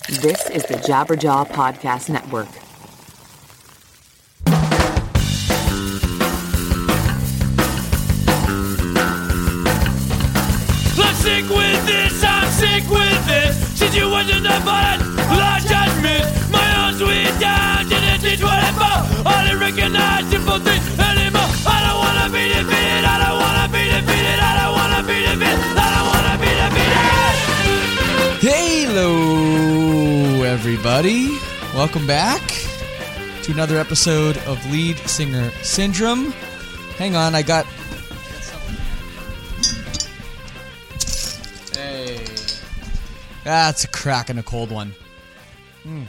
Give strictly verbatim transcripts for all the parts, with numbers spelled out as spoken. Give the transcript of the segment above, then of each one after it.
This is the Jabberjaw Podcast Network. I'm sick with this, I'm sick with this. Situations that violent, large judgment. My own sweet down to the T twenty-four. I don't recognize simple things anymore. I don't wanna be defeated, I don't wanna be defeated, I don't wanna be defeated, I don't wanna be defeated. Hello, everybody. Welcome back to another episode of Lead Singer Syndrome. Hang on, I got... Hey. That's a crack and a cold one. Mm.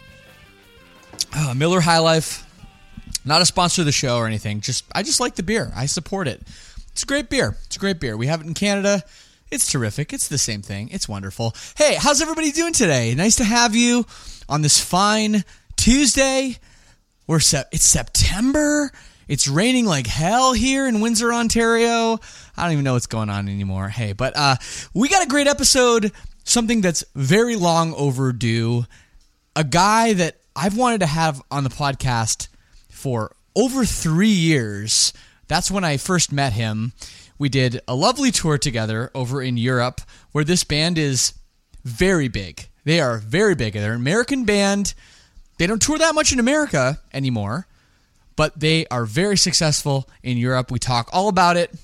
Uh, Miller High Life. Not a sponsor of the show or anything. Just I just like the beer. I support it. It's a great beer. It's a great beer. We have it in Canada. It's terrific. It's the same thing. It's wonderful. Hey, how's everybody doing today? Nice to have you on this fine Tuesday. We're sep- It's September. It's raining like hell here in Windsor, Ontario. I don't even know what's going on anymore. Hey, but uh, we got a great episode. Something that's very long overdue. A guy that I've wanted to have on the podcast for over three years. That's when I first met him. We did a lovely tour together over in Europe where this band is very big. They are very big. They're an American band. They don't tour that much in America anymore, but they are very successful in Europe. We talk all about it.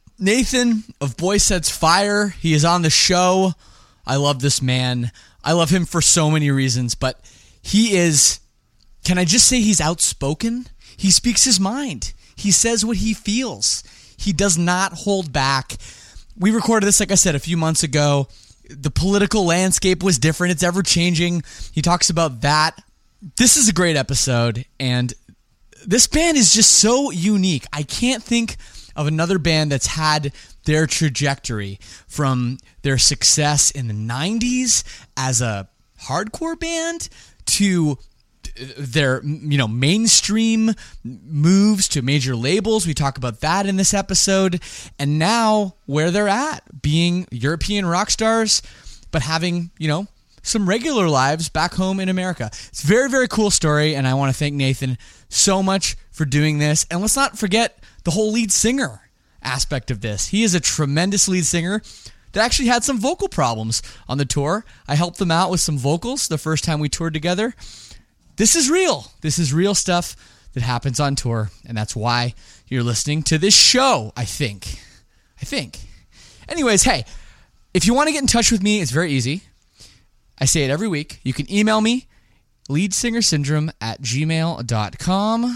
Nathan of Boy Sets Fire, he is on the show. I love this man. I love him for so many reasons, but he is, can I just say he's outspoken? He speaks his mind. He says what he feels. He does not hold back. We recorded this, like I said, a few months ago. The political landscape was different. It's ever-changing. He talks about that. This is a great episode, and this band is just so unique. I can't think of another band that's had their trajectory from their success in the nineties as a hardcore band to their, you know, mainstream moves to major labels. We talk about that in this episode. And now where they're at, being European rock stars, but having, you know, some regular lives back home in America. It's a very, very cool story, and I want to thank Nathan so much for doing this. And let's not forget the whole lead singer aspect of this. He is a tremendous lead singer that actually had some vocal problems on the tour. I helped them out with some vocals the first time we toured together. This is real. This is real stuff that happens on tour, and that's why you're listening to this show, I think. I think. Anyways, hey, if you want to get in touch with me, it's very easy. I say it every week. You can email me, leadsingersyndrome at gmail dot com.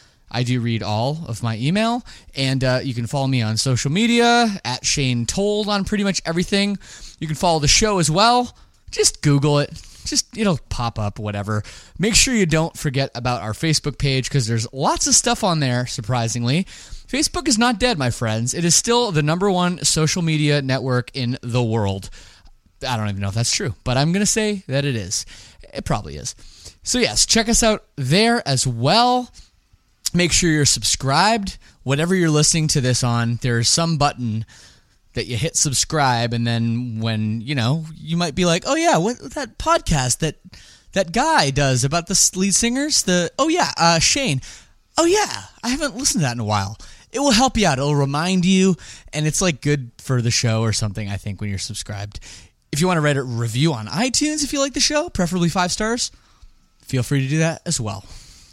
I do read all of my email, and uh, you can follow me on social media, at Shane Told on pretty much everything. You can follow the show as well. Just Google it. Just, it'll pop up, whatever. Make sure you don't forget about our Facebook page, because there's lots of stuff on there, surprisingly. Facebook is not dead, my friends. It is still the number one social media network in the world. I don't even know if that's true, but I'm going to say that it is. It probably is. So yes, check us out there as well. Make sure you're subscribed. Whatever you're listening to this on, there's some button that you hit subscribe, and then when, you know, you might be like, oh yeah, what that podcast that that guy does about the lead singers? The oh yeah, uh, Shane. Oh yeah, I haven't listened to that in a while. It will help you out. It'll remind you, and it's like good for the show or something, I think, when you're subscribed. If you want to write a review on iTunes if you like the show, preferably five stars, feel free to do that as well.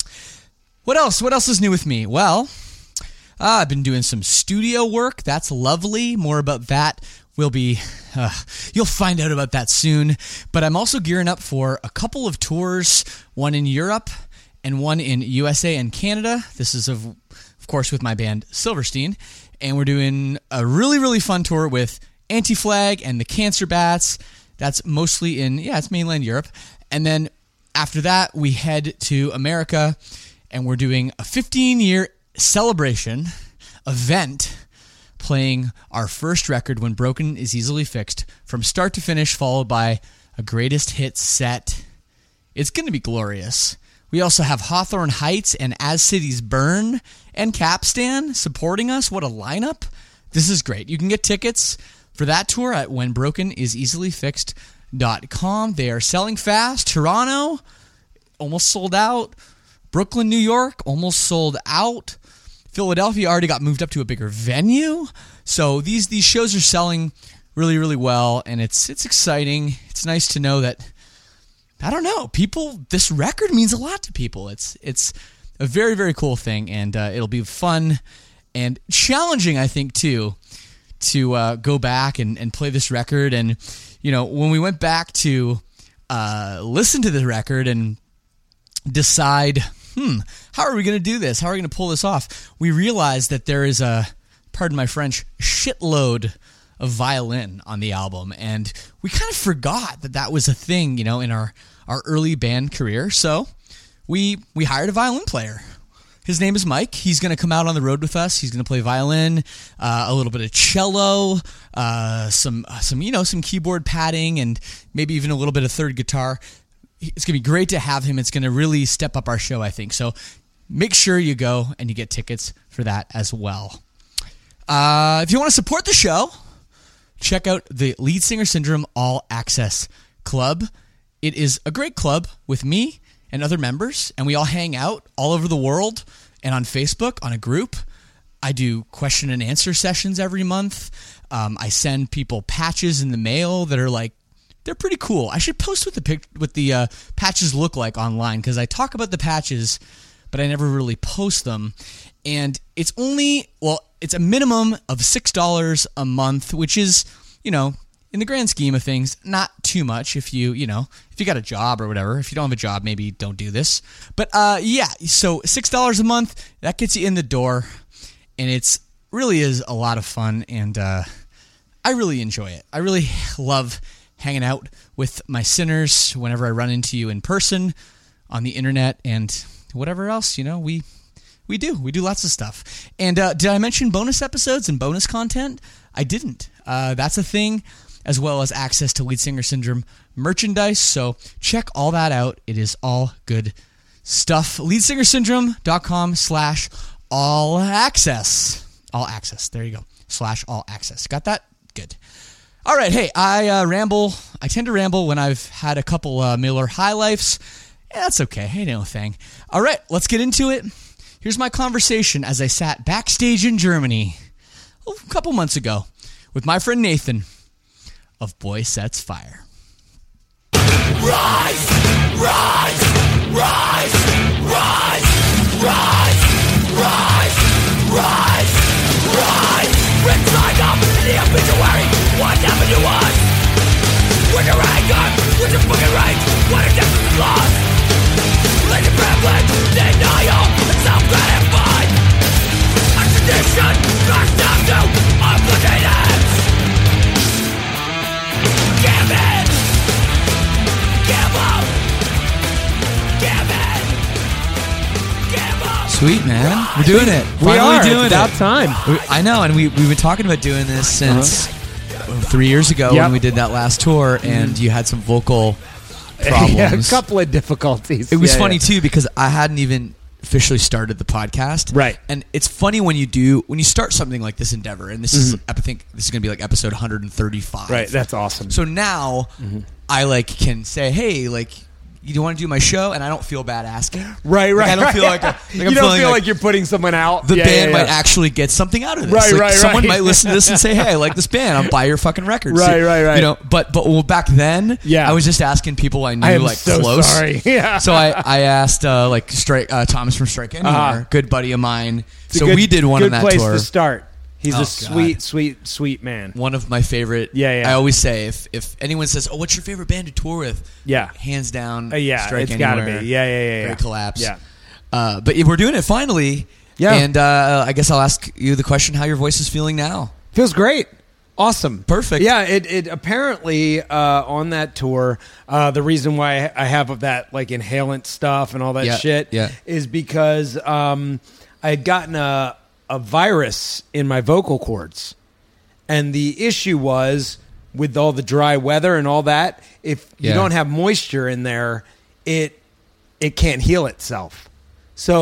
What else? What else is new with me? Well, uh, I've been doing some studio work. That's lovely. More about that will be, uh, you'll find out about that soon. But I'm also gearing up for a couple of tours, one in Europe and one in U S A and Canada. This is, of, of course, with my band Silverstein. And we're doing a really, really fun tour with Anti-Flag and the Cancer Bats. That's mostly in, yeah, it's mainland Europe. And then after that, we head to America, and we're doing a fifteen-year celebration event playing our first record, When Broken Is Easily Fixed, from start to finish, followed by a greatest hits set. It's going to be glorious. We also have Hawthorne Heights and As Cities Burn and Capstan supporting us. What a lineup. This is great. You can get tickets for that tour at when broken is easily fixed dot com. They are selling fast. Toronto, almost sold out. Brooklyn, New York, almost sold out. Philadelphia already got moved up to a bigger venue. So these these shows are selling really, really well, and it's it's exciting. It's nice to know that, I don't know, people, this record means a lot to people. It's it's a very, very cool thing, and uh, it'll be fun and challenging, I think, too, to uh, go back and, and play this record. And, you know, when we went back to uh, listen to the record and decide, hmm, how are we going to do this? How are we going to pull this off? We realized that there is a, pardon my French, shitload of violin on the album, and we kind of forgot that that was a thing, you know, in our, our early band career. So we we hired a violin player. His name is Mike. He's going to come out on the road with us. He's going to play violin, uh, a little bit of cello, uh, some some you know some keyboard padding, and maybe even a little bit of third guitar. It's going to be great to have him. It's going to really step up our show, I think. So make sure you go and you get tickets for that as well. Uh, if you want to support the show, check out the Lead Singer Syndrome All Access Club. It is a great club with me and other members, and we all hang out all over the world and on Facebook on a group. I do question and answer sessions every month. Um, I send people patches in the mail that are like, they're pretty cool. I should post what the pic- what the uh, patches look like online, because I talk about the patches, but I never really post them. And it's only, well, it's a minimum of six dollars a month, which is, you know, in the grand scheme of things, not too much if you, you know, if you got a job or whatever. If you don't have a job, maybe don't do this. But uh, yeah, so six dollars a month, that gets you in the door, and it's really is a lot of fun, and uh, I really enjoy it. I really love hanging out with my sinners whenever I run into you in person, on the internet, and whatever else, you know, we we do. We do lots of stuff. And uh, did I mention bonus episodes and bonus content? I didn't. Uh, that's a thing, as well as access to Lead Singer Syndrome merchandise. So check all that out. It is all good stuff. lead singer syndrome dot com slash all access. All access. There you go. Slash all access. Got that? Good. All right. Hey, I uh, ramble. I tend to ramble when I've had a couple uh, Miller High Lifes. Yeah, that's okay. Hey, no thing. All right. Let's get into it. Here's my conversation as I sat backstage in Germany a couple months ago with my friend Nathan of Boy Sets Fire. Rise! Rise! Rise! Rise! Rise! Rise! Rise! Rise! Red flag up in the obituary. What happened to us? With your anger, with your fucking rage, what a death is lost. Let your privilege, denial, and self-gratified. A tradition, crushed down to obligated. Give in! Give up! Give in! Give up! Sweet, man. We're doing it. We Finally are. doing It's about it. time. We- I know, and we, we've been talking about doing this since uh, three years ago Yep. when we did that last tour, and you had some vocal problems. Yeah, a couple of difficulties. It was Yeah, funny, yeah. too, because I hadn't even officially started the podcast. Right. And it's funny when you do, when you start something like this endeavor, and this is, I think this is going to be like episode one hundred thirty-five. Right, that's awesome. So now I like can say, hey, like, you want to do my show? And I don't feel bad asking. Right, Like, right. I don't right. feel like, a, like you I'm don't feeling feel like, like you're putting someone out. the Yeah, band yeah, yeah. might actually get something out of this. Right, Like, right, someone right. might listen to this and say, hey, I like this band. I'll buy your fucking records. Right, right, right. You know, but but well, back then, Yeah. I was just asking people I knew, I am like so close. sorry. Yeah. So I, I asked uh, like Strike uh, Thomas from Strike Anywhere, Uh-huh. good buddy of mine. It's a So good- we did one good on that place tour. to start. He's Oh, a God. sweet, sweet, sweet man. One of my favorite. Yeah, yeah. I always say if if anyone says, "Oh, what's your favorite band to tour with?" Yeah. hands down. Uh, yeah, Strike it's gotta Anywhere, be. Yeah, yeah, yeah, yeah. Great Collapse. Yeah. Uh, but we're doing it finally. Yeah. And uh, I guess I'll ask you the question: how your voice is feeling now? Feels great. Awesome. Perfect. Yeah, it, it apparently uh, on that tour, uh, the reason why I have that like inhalant stuff and all that Yeah, shit yeah. is because um, I had gotten a, a virus in my vocal cords. And the issue was with all the dry weather and all that, if you Yeah. don't have moisture in there, it it can't heal itself. So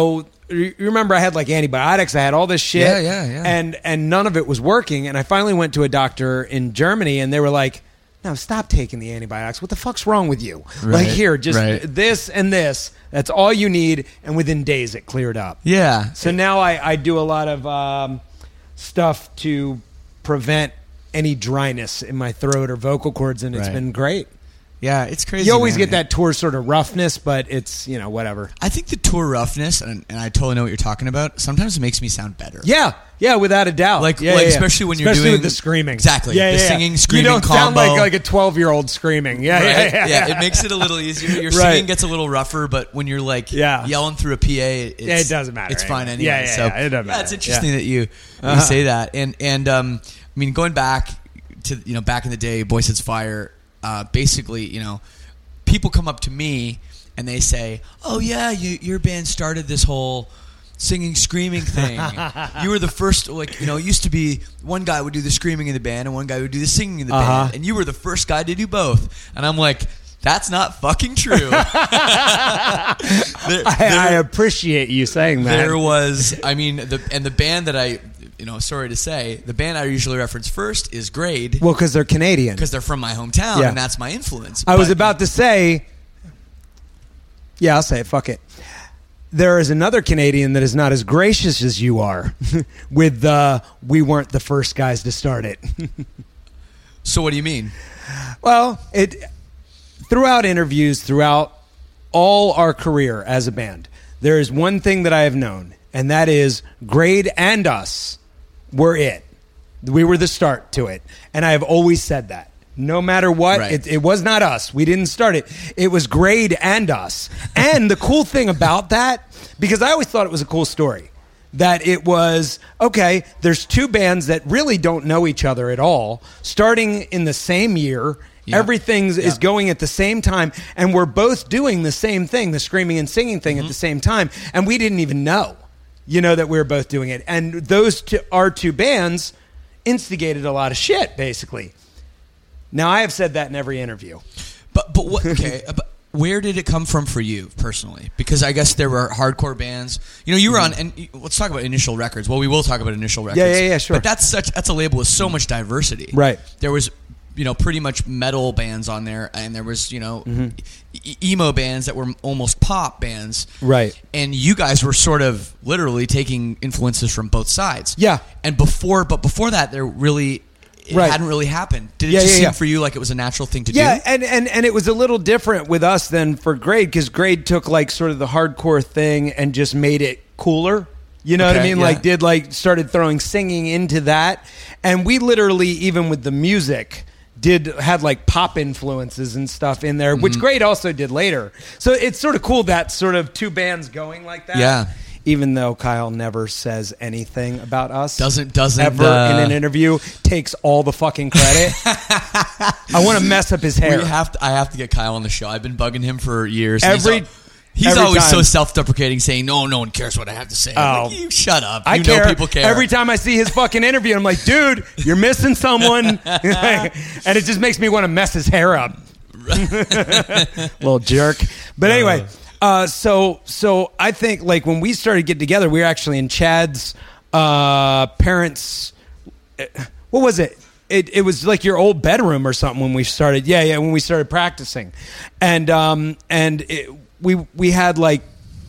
you remember I had like antibiotics, I had all this shit, Yeah, yeah, yeah. and and none of it was working. And I finally went to a doctor in Germany, and they were like, "No, stop taking the antibiotics. What the fuck's wrong with you? Right, Like here, just right. this and this. That's all you need." And within days, it cleared up. Yeah. So now I, I do a lot of um, stuff to prevent any dryness in my throat or vocal cords, and it's Right. been great. Yeah, it's crazy. You always man. get that tour sort of roughness, but it's, you know, whatever. I think the tour roughness, and, and I totally know what you're talking about, sometimes it makes me sound better. Yeah, yeah, without a doubt. Like- yeah, like, yeah, yeah. especially when you're Especially doing- with the screaming. Exactly. Yeah, The yeah, yeah. singing, screaming You don't sound combo. like like a twelve-year-old screaming. Yeah, Right? yeah, yeah, it makes it a little easier. Your Right. singing gets a little rougher, but when you're like Yeah. yelling through a P A, it's, Yeah, it doesn't matter It's anyway. fine anyway. Yeah, yeah, so yeah, it doesn't yeah, it's matter. interesting Yeah. that you, Uh-huh. you say that. And and um, I mean, going back to you know back in the day, Boy Sets Fire. Uh, basically, you know, people come up to me and they say, "Oh yeah, you, your band started this whole singing, screaming thing. You were the first, like, you know, it used to be one guy would do the screaming in the band and one guy would do the singing in the Uh-huh. band, and you were the first guy to do both." And I'm like, that's not fucking true. there, I, I there- appreciate you saying that. there was, I mean, the and the band that I, you know, sorry to say, the band I usually reference first is Grade, Well, because they're Canadian. because they're from my hometown, Yeah. and that's my influence. I was But- about to say, yeah, I'll say it. Fuck it. There is another Canadian that is not as gracious as you are with the, we weren't the first guys to start it. So what do you mean? Well, it throughout interviews, throughout all our career as a band, there is one thing that I have known, and that is Grade and us were it. We were the start to it. And I have always said that. No matter what, Right. it, it was not us. We didn't start it. It was Grade and us. And the cool thing about that, because I always thought it was a cool story, that it was, okay, there's two bands that really don't know each other at all, starting in the same year. Yeah. Everything is Yeah. going at the same time, and we're both doing the same thing, the screaming and singing thing Mm-hmm. at the same time, and we didn't even know, you know, that we were both doing it. And those two, our two bands instigated a lot of shit, basically. Now, I have said that in every interview. But but what? Okay, uh, but where did it come from for you personally? Because I guess there were hardcore bands. You know, you were on, and let's talk about Initial Records. Well, we will talk about Initial Records. Yeah, yeah, yeah, sure. But that's such that's a label with so much diversity. Right. There was, you know, pretty much metal bands on there, and there was, you know, Mm-hmm. e- emo bands that were almost pop bands. Right. And you guys were sort of literally taking influences from both sides. Yeah. And before, but before that, there really. It Right. hadn't really happened. Did it Yeah, just yeah, seem yeah. for you like it was a natural thing to Yeah, do? and, and, and it was a little different with us than for Grade, because Grade took like sort of the hardcore thing and just made it cooler. You know what I Okay, mean? yeah. Like did like started throwing singing into that. And we literally, even with the music, did had like pop influences and stuff in there, Mm-hmm. which Grade also did later. So it's sort of cool that sort of two bands going like that. Yeah. Even though Kyle never says anything about us. Doesn't- doesn't, ever uh, in an interview, takes all the fucking credit. I want to mess up his hair. We have to, I have to get Kyle on the show. I've been bugging him for years. Every- he's, al- he's every always time. so self-deprecating, saying, "No, no one cares what I have to say." I'm Oh. like, you shut up. I you care. know people care. Every time I see his fucking interview, I'm like, dude, you're missing someone. And it just makes me want to mess his hair up. Little jerk. But anyway, uh, so so I think like when we started getting together, we were actually in Chad's uh, parents' what was it? It it was like your old bedroom or something when we started. Yeah, yeah, when we started practicing. And um and it, we we had like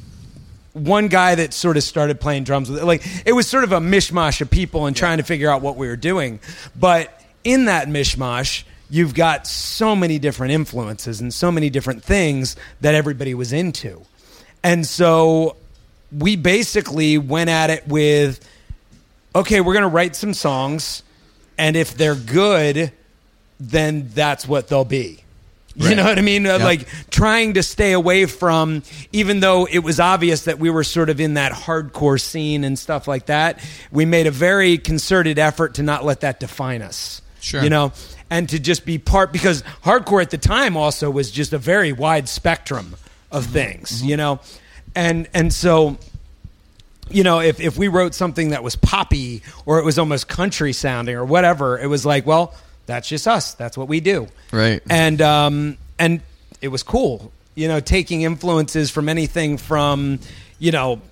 one guy that sort of started playing drums with it. Like it was sort of a mishmash of people and trying to figure out what we were doing. But in that mishmash, you've got so many different influences and so many different things that everybody was into. And so we basically went at it with, okay, we're going to write some songs, and if they're good, then that's what they'll be. You Right. know what I mean? Uh, Yep. Like trying to stay away from, even though it was obvious that we were sort of in that hardcore scene and stuff like that, we made a very concerted effort to not let that define us. Sure. You know? And to just be part, because hardcore at the time also was just a very wide spectrum of things, you know? And and so, you know, if, if we wrote something that was poppy or it was almost country sounding or whatever, it was like, well, that's just us. That's what we do. Right. And um, and it was cool, you know, taking influences from anything from, you know,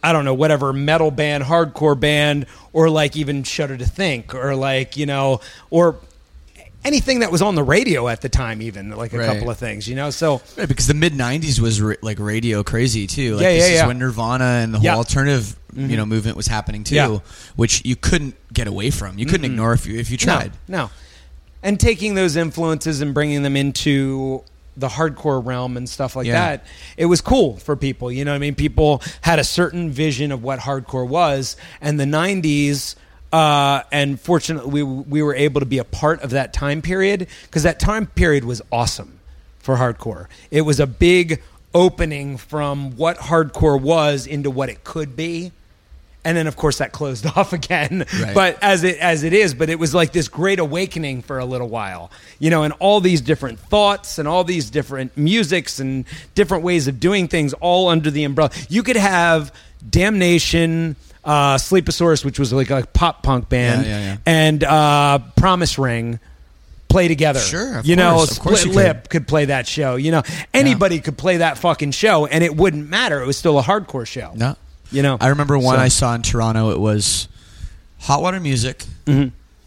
I don't know, whatever metal band, hardcore band, or like even Shudder to Think, or like, you know, or anything that was on the radio at the time, even like a Right. couple of things, you know. So Right, because the mid nineties was ra- like radio crazy too. Like Yeah, this yeah, is yeah. when Nirvana and the whole Yeah. alternative, you know, movement was happening too, Yeah. which you couldn't get away from. You couldn't ignore if you if you tried. No, no. And taking those influences and bringing them into the hardcore realm and stuff like Yeah. that, it was cool for people. You know what I mean? People had a certain vision of what hardcore was, and the nineties. Uh, and fortunately, we we were able to be a part of that time period, because that time period was awesome for hardcore. It was a big opening from what hardcore was into what it could be. And then, of course, that closed off again. Right. But as it as it is, but it was like this great awakening for a little while, you know, and all these different thoughts and all these different musics and different ways of doing things, all under the umbrella. You could have Damnation, uh, Sleeposaurus, which was like a pop punk band, Yeah, yeah, yeah. and uh, Promise Ring play together. Sure, of you know, course, of course Split you could. Lip could play that show. You know, anybody could play that fucking show, and it wouldn't matter. It was still a hardcore show. No. You know, I remember one So- I saw in Toronto. It was Hot Water Music, Mhm.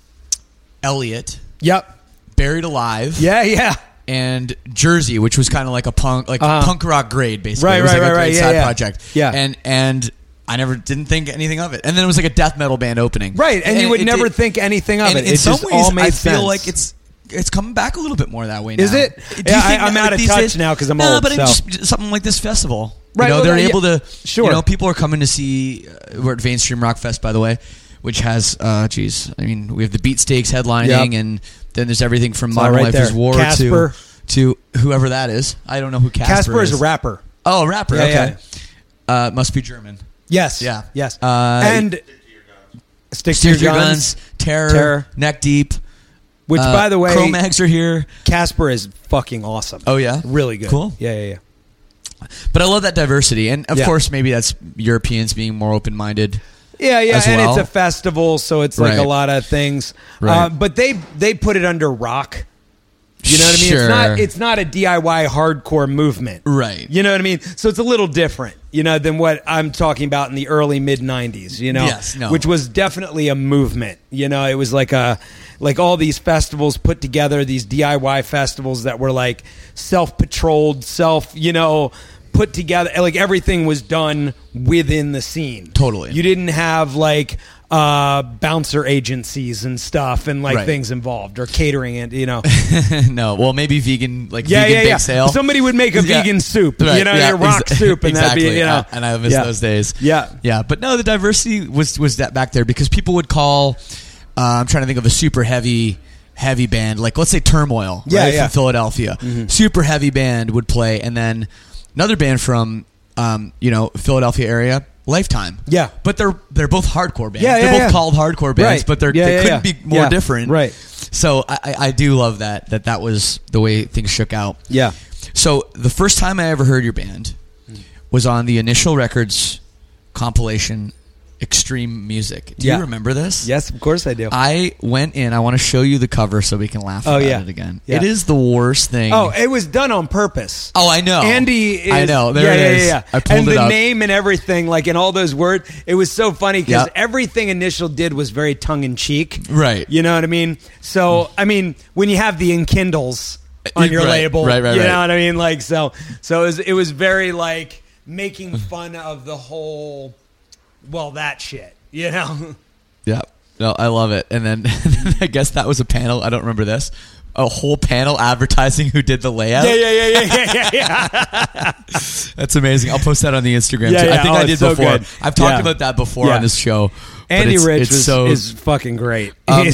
Elliot, Yep. Buried Alive, Yeah. Yeah. and Jersey, which was kind of like a punk, like Uh-huh. punk rock grade, basically. Right, it was right, like a right, great right. Yeah, side yeah. project. Yeah. and and I never didn't think anything of it. And then it was like a death metal band opening, Right, and, you would it- never it- think anything of and it. in It some just ways, all made I sense. feel like it's it's coming back a little bit more that way now. Is it? Do you Yeah, I- think I'm that, out like, of these touch days- now 'cause I'm no, old, but so. just something like this festival. Right, You know, well, they're yeah, able to. sure. You know, people are coming to see. Uh, we're at Mainstream Rock Fest, by the way, which has, uh, geez, I mean, we have the Beatsteaks headlining, Yep. and then there's everything from It's all Modern right Life there. is War Casper. to to whoever that is. I don't know who Casper, Casper is. is a rapper. Oh, a rapper. Yeah, okay, Uh, must be German. Yes. Yeah. Yes. Uh, and Stick to Stick Your to Your Guns, Guns, Terror, Terror. Neck Deep. which, Uh, by the way, Cro-Mags are here. Casper is fucking awesome. Oh yeah, Really good. Cool. Yeah, yeah, yeah. But I love that diversity, and of Yeah. course, maybe that's Europeans being more open-minded. Yeah, yeah, As and well. it's a festival, so it's like Right. a lot of things. Right. Uh, but they they put it under rock. You know what I mean? Sure. It's not it's not a D I Y hardcore movement. Right. You know what I mean? So it's a little different, you know, than what I'm talking about in the early mid nineties, you know? Yes, no. Which was definitely a movement. You know, it was like a like all these festivals put together, these D I Y festivals that were like self-patrolled, self, you know, put together, like everything was done within the scene. Totally. You didn't have like uh, bouncer agencies and stuff and like Right. things involved or catering and, you know. No, well, maybe vegan, like Yeah, vegan yeah, bake yeah. sale. Somebody would make a Yeah. vegan soup, Right, you know, yeah, your rock ex- soup, and exactly. that'd be, you know, Uh, and I miss yeah. those days. Yeah. yeah. But no, the diversity was was that back there because people would call. Uh, I'm trying to think of a super heavy. Heavy band, like let's say Turmoil, Yeah, right, yeah. from Philadelphia. Super heavy band would play, and then another band from um, you know Philadelphia area, Lifetime. Yeah. but they're they're both hardcore bands. Yeah, they're yeah, both yeah. called hardcore bands, Right. but they're, Yeah, they yeah, couldn't yeah. be more Yeah. different. Right. So I, I I do love that that that was the way things shook out. Yeah. So the first time I ever heard your band was on the Initial Records compilation, Extreme Music. Do Yeah. you remember this? Yes, of course I do. I went in. I want to show you the cover so we can laugh Oh, about yeah. it again. Yeah. It is the worst thing. Oh, it was done on purpose. Oh, I know. Andy is, I know. There yeah, it yeah, is. Yeah, yeah. I pulled and it the up. name and everything, like in all those words, it was so funny because Yep. everything Initial did was very tongue in cheek. Right. You know what I mean? So, I mean, when you have the Enkindles on your Right, label, right, right, you right. know what I mean? Like, so, so it was, it was very like making fun of the whole, well, that shit, you know? Yeah. No, I love it. And then I guess that was a panel. I don't remember this. A whole panel advertising who did the layout. Yeah, yeah, yeah, yeah, yeah, yeah, yeah. That's amazing. I'll post that on the Instagram Yeah, too. I yeah. think Oh, I it's did so before. good. I've talked Yeah. about that before Yeah. on this show. but Andy it's- Rich it's was, so, is fucking great. Um,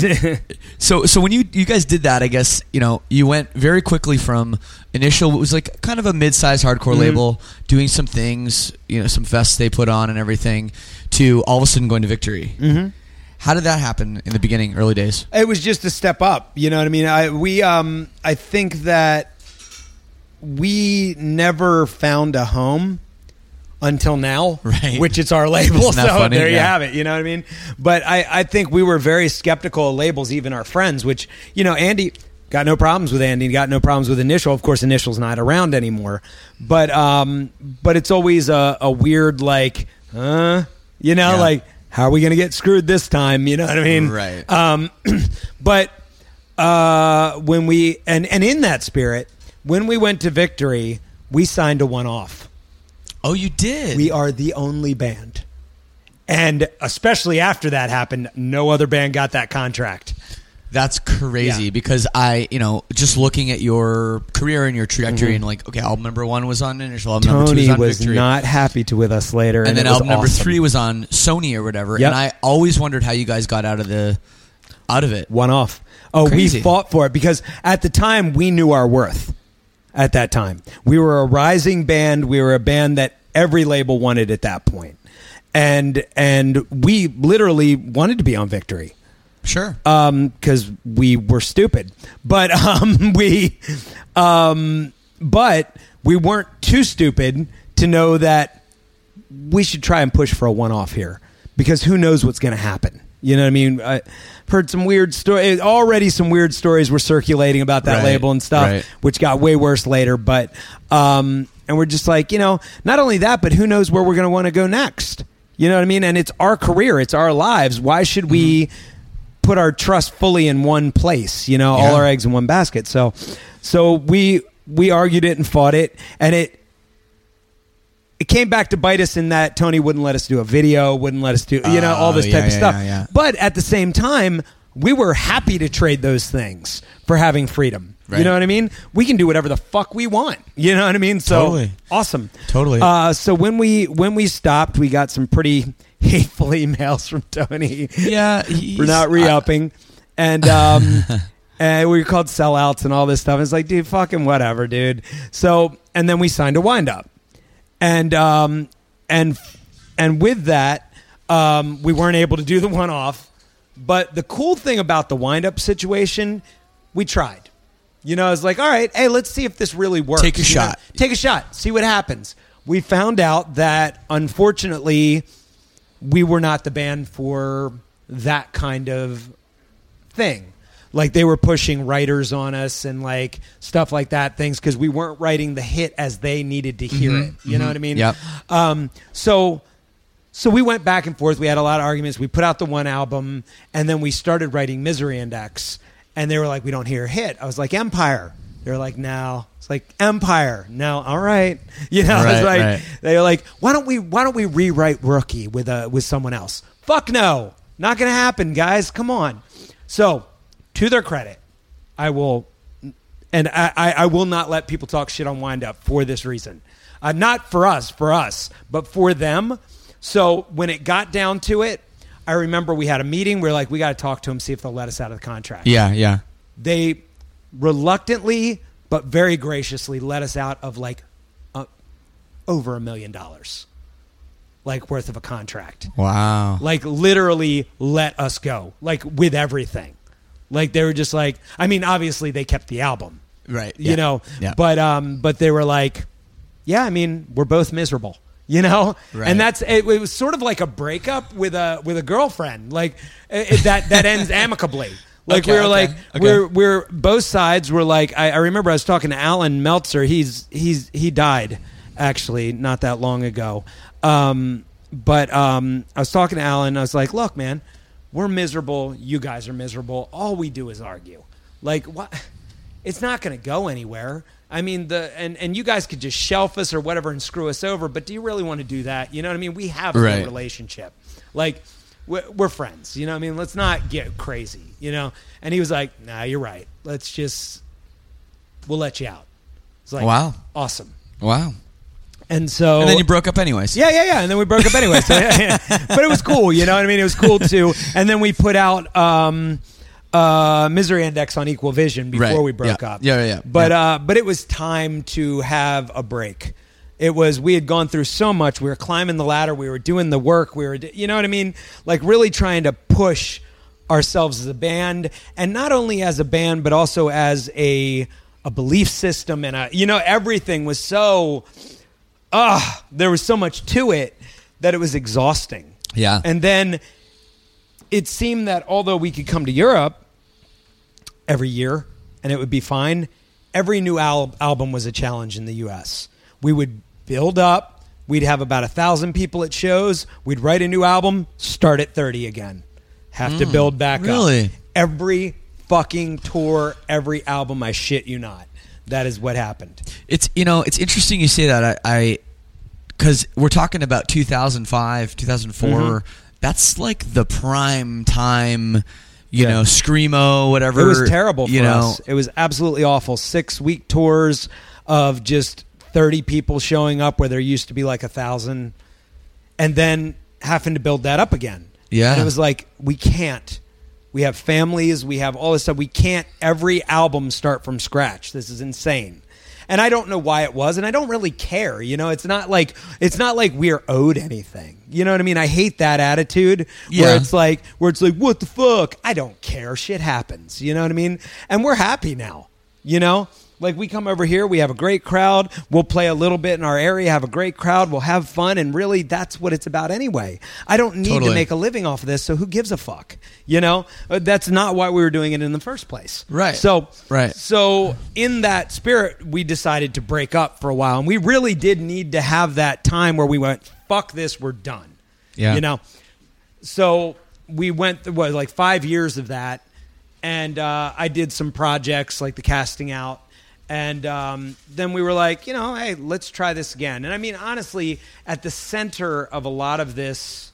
So, so when you you guys did that, I guess you know you went very quickly from Initial. It was like kind of a mid-sized hardcore Mhm. label, doing some things, you know, some fests they put on and everything, to all of a sudden going to Victory. mm-hmm. How did that happen in the beginning, early days? It was just a step up. You know what I mean? I we um I think that we never found a home until now, Right. which it's our label. Isn't So that funny? there you Yeah. have it. You know what I mean? But I, I think we were very skeptical of labels, even our friends, which, you know, Andy got no problems with Andy, got no problems with Initial. Of course, Initial's not around anymore. But um, but it's always a, a weird, like, uh, you know, Yeah. like, how are we going to get screwed this time? You know what I mean? Right. Um, but uh, when we, and, and in that spirit, when we went to Victory, we signed a one-off. Oh, you did? We are the only band. And especially after that happened, no other band got that contract. That's crazy Yeah. because I, you know, just looking at your career and your trajectory and like, okay, album number one was on Initial, album number two Tony was on was Victory. not happy to with us later. and, And, then it was album number awesome. three was on Sony or whatever. Yep. And I always wondered how you guys got out of the out of it. One off. Oh, Crazy. we fought for it because at the time we knew our worth. At that time, we were a rising band. We were a band that every label wanted at that point, and and we literally wanted to be on Victory. Sure. because um, we were stupid, but um, we, um, but we weren't too stupid to know that we should try and push for a one-off here, because who knows what's going to happen. You know what I mean? I've heard some weird stories. Already some weird stories were circulating about that Right, label and stuff, right. which got way worse later. But um, and we're just like, you know, not only that, but who knows where we're going to want to go next. You know what I mean? And it's our career. It's our lives. Why should we put our trust fully in one place, you know, Yeah. all our eggs in one basket? So, so we, we argued it and fought it, and it, it came back to bite us in that Tony wouldn't let us do a video, wouldn't let us do, you know, all this Oh, type yeah, of yeah, stuff. yeah, yeah. But at the same time, we were happy to trade those things for having freedom. You Right. know what I mean? We can do whatever the fuck we want. You know what I mean? So Totally. awesome. Totally. Uh, so when we, when we stopped, we got some pretty hateful emails from Tony. yeah. We're not re-upping. And um, and we were called sellouts and all this stuff. It's like, dude, fucking whatever, dude. So, and then we signed a wind-up. And, um, and, and with that, um, we weren't able to do the one-off. But the cool thing about the wind-up situation, we tried. You know, it's like, all right, hey, let's see if this really works. Take a You know? shot. Take a shot. See what happens. We found out that, unfortunately, we were not the band for that kind of thing. Like, they were pushing writers on us and like stuff like that, things, because we weren't writing the hit as they needed to hear it. You know what I mean? Yep. Um, so, so we went back and forth. We had a lot of arguments. We put out the one album, and then we started writing Misery Index, and they were like, "We don't hear a hit." I was like, "Empire." They were like, "No." It's like, "Empire." No. All right. You know, Right, it's like right. they were like, "Why don't we? Why don't we rewrite Rookie with a with someone else?" Fuck no, not gonna happen, guys. Come on. So, to their credit, I will, and I, I, I will not let people talk shit on Wind Up for this reason. Uh, not for us, for us, but for them. So when it got down to it, I remember we had a meeting. We were like, we got to talk to them, see if they'll let us out of the contract. Yeah, yeah. They reluctantly, but very graciously, let us out of like uh, over a million dollars, like worth of a contract. Wow. Like literally let us go, like with everything. Like they were just like, I mean, obviously they kept the album, Right. you yeah. know, Yeah. but um, but they were like, yeah, I mean, we're both miserable, you know, Right. and that's it, it was sort of like a breakup with a with a girlfriend, like it, that that ends amicably. Like Okay, we were okay, like okay. we're we're both sides were like I, I remember I was talking to Alan Meltzer. He's he's he died actually not that long ago. Um, but um, I was talking to Alan. I was like, look, man, we're miserable. You guys are miserable. All we do is argue. Like what? It's not going to go anywhere. I mean, the and, and you guys could just shelf us or whatever and screw us over. But do you really want to do that? You know what I mean? We have Right. a relationship. Like. We're, we're friends, you know what I mean? Let's not get crazy, you know? And he was like, nah, you're right. Let's just, we'll let you out. It's like, Wow. awesome. Wow. And so... And then you broke up anyways. Yeah, yeah, yeah. And then we broke up anyway. So, yeah, yeah. But it was cool, you know what I mean? It was cool, too. And then we put out um, uh, Misery Index on Equal Vision before Right. we broke Yeah. up. Yeah, yeah, yeah. But, Yeah. Uh, but it was time to have a break. It was, we had gone through so much. We were climbing the ladder. We were doing the work. We were, you know what I mean? Like really trying to push ourselves as a band, and not only as a band, but also as a, a belief system. And a, you know, everything was so, ah, there was so much to it that it was exhausting. Yeah. And then it seemed that although we could come to Europe every year and it would be fine, every new al- album was a challenge in the U S. We would build up, We'd have about a thousand people at shows. We'd write a new album, start at thirty again. Have mm, to build back really? up. Every fucking tour, every album, I shit you not. That is what happened. It's, you know, it's interesting you say that. I, because we're talking about two thousand five, two thousand four. Mm-hmm. That's like the prime time, you yeah. know, screamo, whatever. It was terrible for you know. us. It was absolutely awful. Six week tours of just thirty people showing up where there used to be like a thousand, and then having to build that up again. Yeah. And it was like, we can't. We have families. We have all this stuff. We can't every album start from scratch. This is insane. And I don't know why it was, and I don't really care. You know, it's not like it's not like we're owed anything. You know what I mean? I hate that attitude yeah. where it's like where it's like, what the fuck? I don't care. Shit happens. You know what I mean? And we're happy now. You know? Like, we come over here, we have a great crowd, we'll play a little bit in our area, have a great crowd, we'll have fun, and really, that's what it's about anyway. I don't need totally. to make a living off of this, so who gives a fuck? You know? That's not why we were doing it in the first place. Right. So, right. so in that spirit, we decided to break up for a while, and we really did need to have that time where we went, fuck this, we're done. Yeah. You know? So, we went, what, like five years of that, and uh, I did some projects, like the Casting Out. And um, then we were like, you know, hey, let's try this again. And I mean, honestly, at the center of a lot of this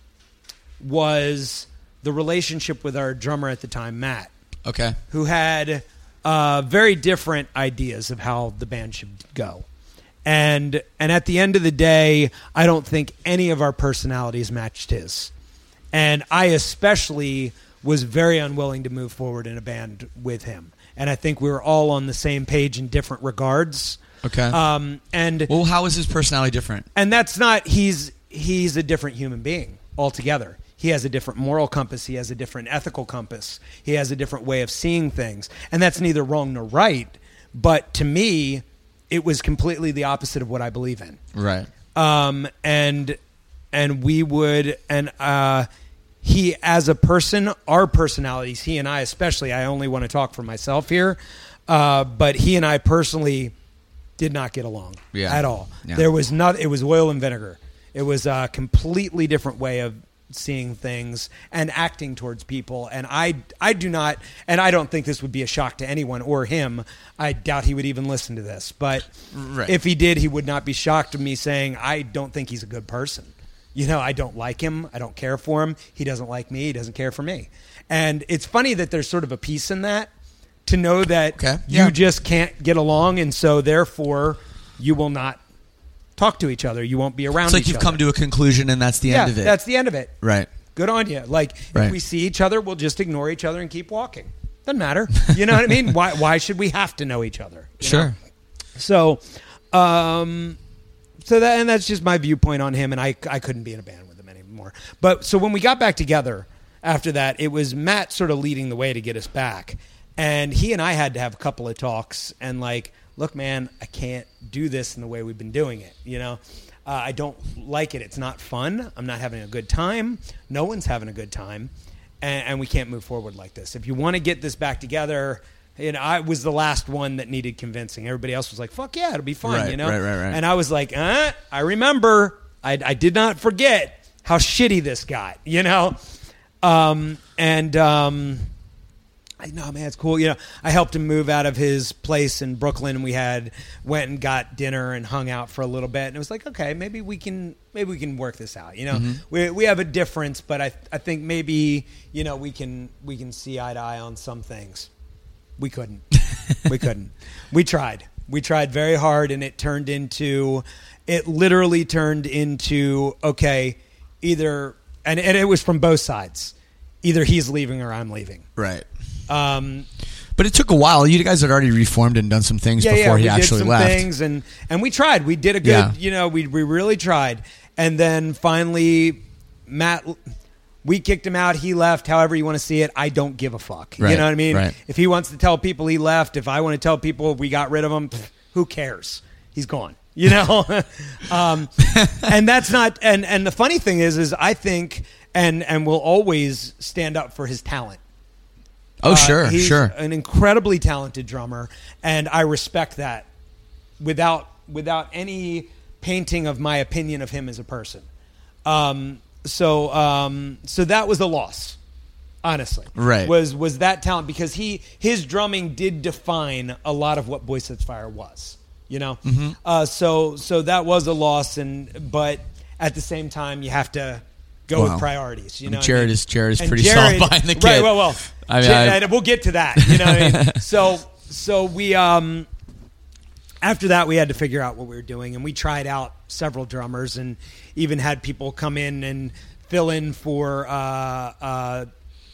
was the relationship with our drummer at the time, Matt. Okay. Who had uh, very different ideas of how the band should go. And and at the end of the day, I don't think any of our personalities matched his. And I especially was very unwilling to move forward in a band with him. And I think we were all on the same page in different regards. Okay. Um, and well, how is his personality different? And that's not he's he's a different human being altogether. He has a different moral compass. He has a different ethical compass. He has a different way of seeing things. And that's neither wrong nor right. But to me, it was completely the opposite of what I believe in. Right. Um, and and we would and uh, he, as a person, our personalities, he and I especially, I only want to talk for myself here, uh, but he and I personally did not get along yeah. at all. Yeah. There was not, it was oil and vinegar. It was a completely different way of seeing things and acting towards people. And I, I do not, and I don't think this would be a shock to anyone or him. I doubt he would even listen to this. But right. if he did, he would not be shocked of me saying, I don't think he's a good person. You know, I don't like him. I don't care for him. He doesn't like me. He doesn't care for me. And it's funny that there's sort of a peace in that, to know that okay. you yeah. just can't get along, and so therefore you will not talk to each other. You won't be around each other. It's like each you've other. come to a conclusion, and that's the yeah, end of it. that's the end of it. Right. Good on you. Like, right. if we see each other, we'll just ignore each other and keep walking. Doesn't matter. You know what I mean? Why Why should we have to know each other? Sure. Know? So, um, so that and that's just my viewpoint on him, and I I couldn't be in a band with him anymore. But so when we got back together after that, it was Matt sort of leading the way to get us back, and he and I had to have a couple of talks and like, look, man, I can't do this in the way we've been doing it. You know, uh, I don't like it. It's not fun. I'm not having a good time. No one's having a good time, and, and we can't move forward like this. If you want to get this back together. You know, I was the last one that needed convincing. Everybody else was like, fuck yeah, it'll be fun, right, you know? Right, right, right. And I was like, uh, I remember. I, I did not forget how shitty this got, you know? Um, and um, I know, man, it's cool. You know, I helped him move out of his place in Brooklyn, and we had went and got dinner and hung out for a little bit. And it was like, okay, maybe we can maybe we can work this out. You know, mm-hmm. we we have a difference, but I I think maybe, you know, we can we can see eye to eye on some things. We couldn't. We couldn't. We tried. We tried very hard, and it turned into, it literally turned into, okay, either, and, and it was from both sides. Either he's leaving or I'm leaving. Right. Um, but it took a while. You guys had already reformed and done some things yeah, before yeah, he we actually did some left. Things and, and we tried. We did a good, yeah. you know, we we really tried. And then finally, Matt... We kicked him out. He left. However you want to see it, I don't give a fuck. Right, you know what I mean? right. If he wants to tell people he left, if I want to tell people we got rid of him, pff, who cares? He's gone. You know? um, and that's not. And, and the funny thing is, is I think, and and will always stand up for his talent. Oh, uh, sure, he's sure. An incredibly talented drummer, and I respect that without without any painting of my opinion of him as a person. Um, so um, so that was a loss, honestly. Right. Was was that talent, because he his drumming did define a lot of what Boy Sets Fire was. You know, Mm-hmm. uh, so so that was a loss, and but at the same time, you have to go Wow. with priorities. You know, what I Jared mean? is Jared is And pretty Jared- solid behind the kid. Right. Well, well. I mean, Jared- I- we'll get to that. You know what I mean? So so we um after that we had to figure out what we were doing, and we tried out several drummers, and even had people come in and fill in for. Uh, uh,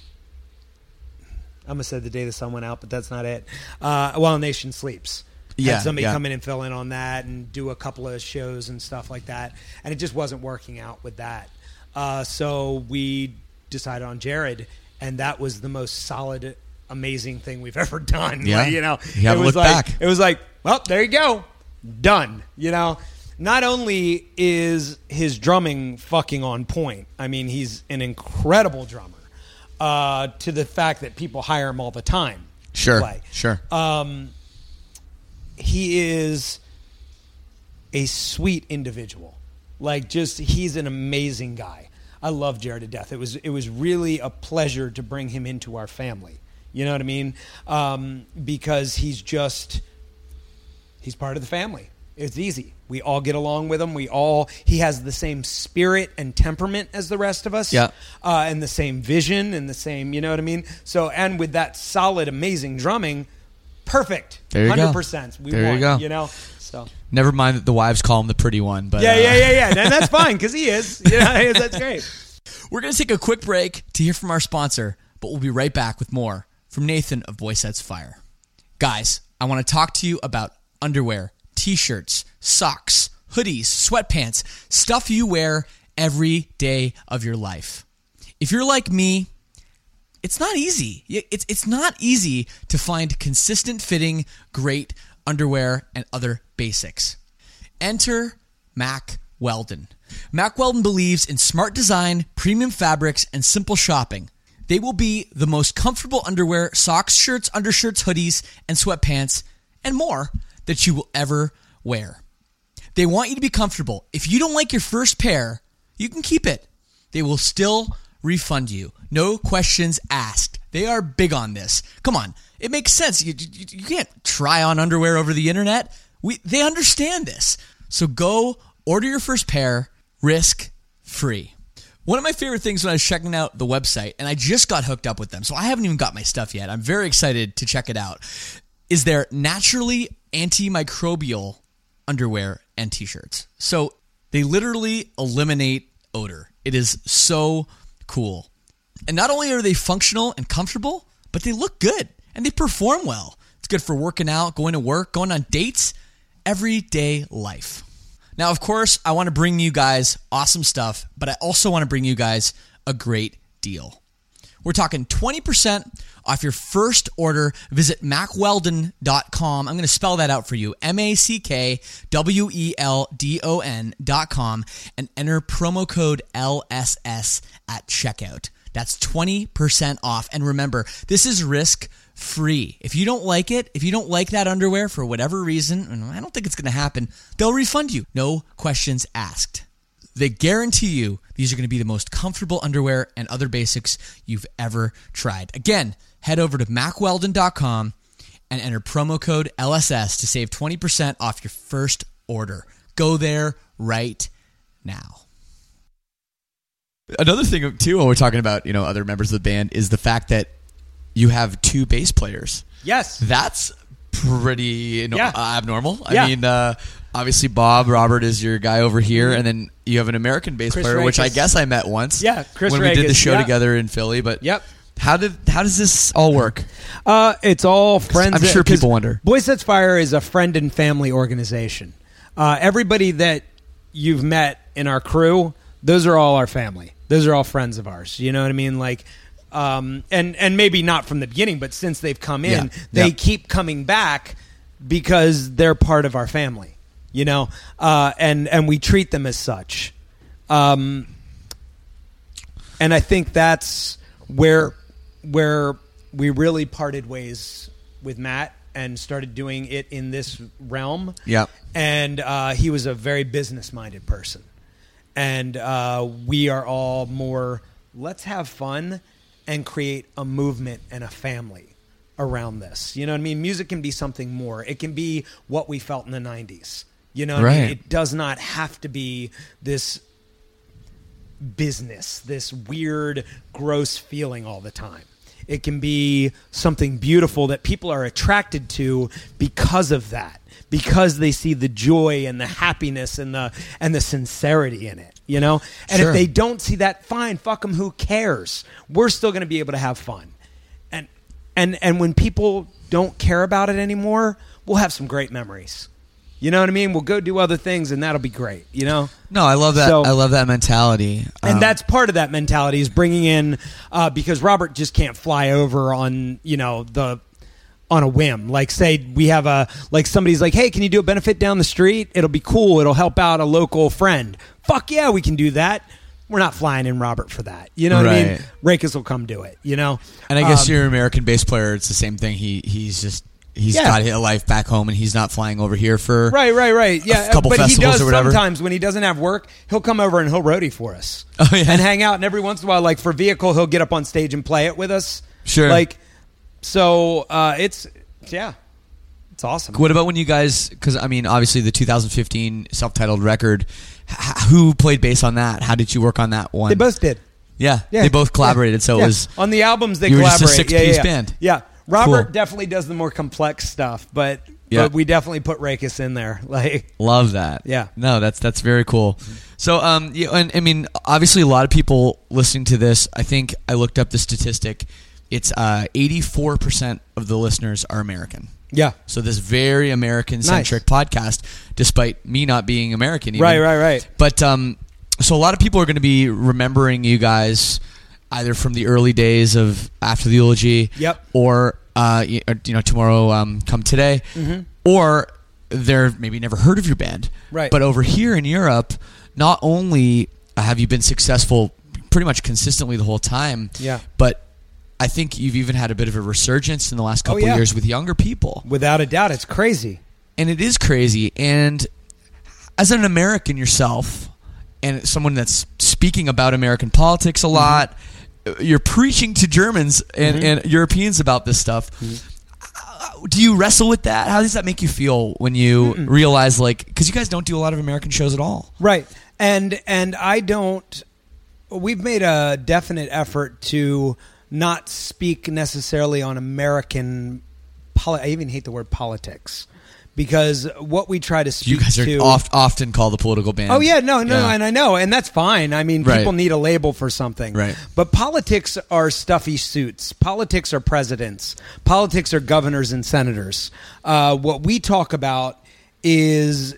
I almost said the day the sun went out, but that's not it. Uh, While Nation Sleeps. Yeah, Had somebody yeah. come in and fill in on that and do a couple of shows and stuff like that. And it just wasn't working out with that. Uh, so we decided on Jared, and that was the most solid, amazing thing we've ever done. Yeah. Like, you know, You haven't it was looked like, back. It was like, well, there you go. Done. You know, not only is his drumming fucking on point, I mean, he's an incredible drummer, uh, to the fact that people hire him all the time. to Sure, play. sure. Um, he is a sweet individual. Like, just, he's an amazing guy. I love Jared to death. It was it was really a pleasure to bring him into our family. You know what I mean? Um, because he's just, he's part of the family. It's easy. We all get along with him. We all, he has the same spirit and temperament as the rest of us. Yeah. Uh, and the same vision and the same, you know what I mean? So, and with that solid, amazing drumming, perfect. There you go. one hundred percent. We There you won, go. you know? So. Never mind that the wives call him the pretty one, but Yeah, uh, yeah, yeah, yeah. And that's fine, because he is. You know, that's great. We're going to take a quick break to hear from our sponsor, but we'll be right back with more from Nathan of Boy Sets Fire. Guys, I want to talk to you about underwear, t-shirts, socks, hoodies, sweatpants, stuff you wear every day of your life. If you're like me, it's not easy. It's it's not easy to find consistent fitting, great underwear and other basics. Enter Mack Weldon. Mack Weldon believes in smart design, premium fabrics, and simple shopping. They will be the most comfortable underwear, socks, shirts, undershirts, hoodies, and sweatpants, and more that you will ever wear. They want you to be comfortable. If you don't like your first pair, you can keep it. They will still refund you. No questions asked. They are big on this. Come on. It makes sense. You, you, you can't try on underwear over the internet. We, they understand this. So go order your first pair, risk free. One of my favorite things when I was checking out the website, and I just got hooked up with them, so I haven't even got my stuff yet. I'm very excited to check it out, is their naturally antimicrobial underwear and t-shirts. So they literally eliminate odor. It is so cool. And not only are they functional and comfortable, but they look good and they perform well. It's good for working out, going to work, going on dates, everyday life. Now, of course, I want to bring you guys awesome stuff, but I also want to bring you guys a great deal. We're talking twenty percent off your first order. Visit mack weldon dot com. I'm going to spell that out for you. M A C K W E L D O N dot com and enter promo code L S S at checkout. That's twenty percent off. And remember, this is risk-free. If you don't like it, if you don't like that underwear for whatever reason, and I don't think it's going to happen, they'll refund you. No questions asked. They guarantee you these are going to be the most comfortable underwear and other basics you've ever tried. Again, head over to mack weldon dot com and enter promo code L S S to save twenty percent off your first order. Go there right now. Another thing, too, when we're talking about, you know, other members of the band is the fact that you have two bass players. Yes. That's pretty no- Yeah. uh, abnormal. I Yeah. mean, uh, obviously Bob Robert is your guy over here, and then you have an American bass Chris player, which I Rakes. guess I met once. Yeah, Chris when we did the Rakes, show yeah. together in Philly. But Yep. how did how does this all work? Uh, it's all friends. I'm sure 'cause people wonder. Boy Sets Fire is a friend and family organization. Uh, everybody that you've met in our crew, those are all our family. Those are all friends of ours. You know what I mean? Like, um, and and maybe not from the beginning, but since they've come in, Yeah. they Yeah. keep coming back because they're part of our family. You know, uh, and and we treat them as such. Um, and I think that's where where we really parted ways with Matt and started doing it in this realm. Yep. And uh, he was a very business-minded person. And uh, we are all more, let's have fun and create a movement and a family around this. You know what I mean? Music can be something more. It can be what we felt in the nineties. You know what Right. I mean? It does not have to be this business, this weird, gross feeling all the time. It can be something beautiful that people are attracted to because of that, because they see the joy and the happiness and the and the sincerity in it, you know? And Sure. if they don't see that, fine, fuck them, who cares? We're still going to be able to have fun. And and and when people don't care about it anymore, we'll have some great memories. You know what I mean? We'll go do other things, and that'll be great, you know? No, I love that. So- I love that mentality. And Um, that's part of that mentality is bringing in uh, because Robert just can't fly over on, you know, the on a whim. Like, say we have a like somebody's like, hey, can you do a benefit down the street? It'll be cool. It'll help out a local friend. Fuck yeah, we can do that. We're not flying in Robert for that. You know what I mean? Right. Rakus will come do it, you know? and I guess Um, your American bass player, it's the same thing. He he's just he's Yeah. got a life back home, and he's not flying over here for Right, right, right. Yeah, couple but he festivals does or whatever. sometimes when he doesn't have work, he'll come over and he'll roadie for us. Oh, yeah. And hang out. And every once in a while, like for Vehicle, he'll get up on stage and play it with us. Sure. Like, so uh, it's yeah, it's awesome. What about when you guys? Because I mean, obviously, the two thousand fifteen self-titled record. H- who played bass on that? How did you work on that one? They both did. Yeah, Yeah, they both collaborated. yeah, So yeah. it was on the albums they you were just collaborate. a six-piece yeah, yeah, band. Yeah, Robert Cool. definitely does the more complex stuff, but Yeah. but we definitely put Rakus in there. Like, love that. Yeah. no, that's that's very cool. So, um, yeah, and I mean, obviously, a lot of people listening to this. I think I looked up the statistic. It's uh, eighty-four percent of the listeners are American. yeah, So this very American-centric podcast, despite me not being American, even. right, right, right. But um, so a lot of people are going to be remembering you guys either from the early days of After the Eulogy, Yep. or uh, you, or, you know, Tomorrow um, Come Today, Mm-hmm. or they're maybe never heard of your band. Right. But over here in Europe, not only have you been successful pretty much consistently the whole time, Yeah. but I think you've even had a bit of a resurgence in the last couple Oh, yeah. of years with younger people. Without a doubt, it's crazy. And it is crazy. And as an American yourself, and someone that's speaking about American politics a lot, you're preaching to Germans and, Mm-hmm. and Europeans about this stuff. Uh, Do you wrestle with that? How does that make you feel when you realize, like, because you guys don't do a lot of American shows at all? Right. And and I don't we've made a definite effort to not speak necessarily on American poli- I even hate the word politics because what we try to speak You guys are to oft, often called the political band. Oh yeah, no, no, Yeah. and I know, and that's fine. I mean, Right. people need a label for something. Right. But politics are stuffy suits. Politics are presidents. Politics are governors and senators. Uh, what we talk about is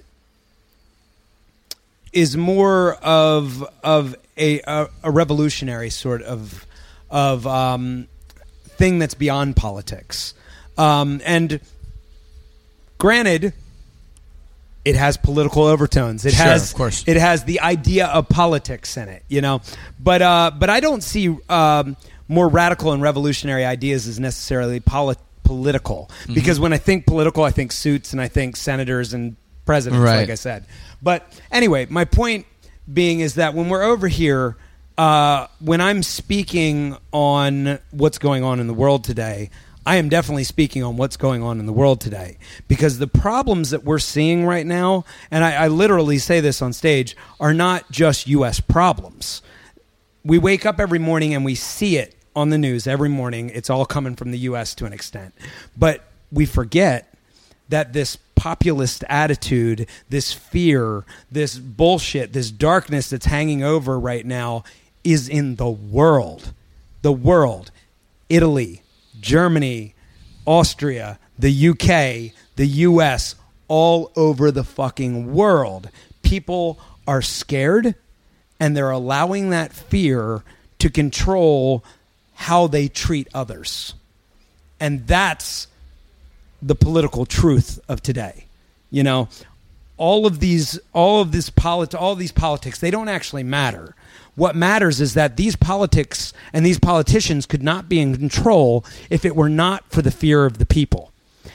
is more of of a a, a revolutionary sort of of um, thing that's beyond politics. Um, and granted, it has political overtones. It Sure, has, of course. it has the idea of politics in it, you know. But uh, but I don't see um, more radical and revolutionary ideas as necessarily poli- political. Mm-hmm. Because when I think political, I think suits and I think senators and presidents, Right. like I said. But anyway, my point being is that when we're over here, uh, when I'm speaking on what's going on in the world today, I am definitely speaking on what's going on in the world today, because the problems that we're seeing right now, and I, I literally say this on stage, are not just U S problems. We wake up every morning and we see it on the news every morning. It's all coming from the U S to an extent. But we forget that this populist attitude, this fear, this bullshit, this darkness that's hanging over right now is in the world. The world. Italy, Germany, Austria, the U K, the U S, all over the fucking world. People are scared, and they're allowing that fear to control how they treat others. And that's the political truth of today. You know, all of these all of this polit- all of these politics, they don't actually matter. What matters is that these politics and these politicians could not be in control if it were not for the fear of the people.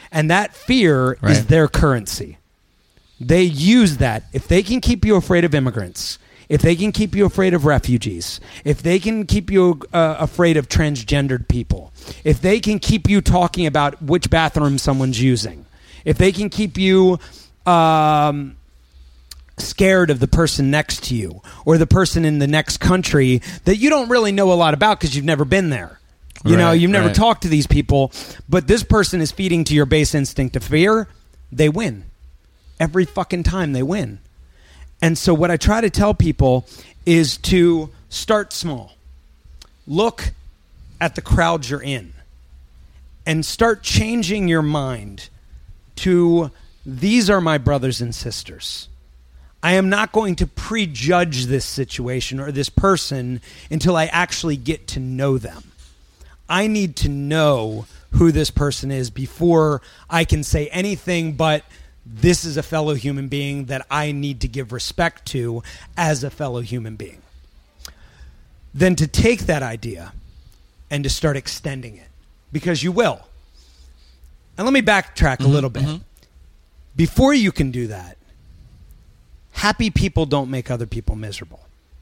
And that fear Right. is their currency. They use that. If they can keep you afraid of immigrants, if they can keep you afraid of refugees, if they can keep you uh, afraid of transgendered people, if they can keep you talking about which bathroom someone's using, if they can keep you um, scared of the person next to you or the person in the next country that you don't really know a lot about because you've never been there. You Right, know, you've never right. talked to these people, but this person is feeding to your base instinct of fear. They win. Every fucking time they win. And so what I try to tell people is to start small. Look at the crowd you're in and start changing your mind to these are my brothers and sisters. I am not going to prejudge this situation or this person until I actually get to know them. I need to know who this person is before I can say anything but this is a fellow human being that I need to give respect to as a fellow human being. Then to take that idea and to start extending it, because you will. And let me backtrack mm-hmm, a little bit. Mm-hmm. Before you can do that, happy people don't make other people miserable.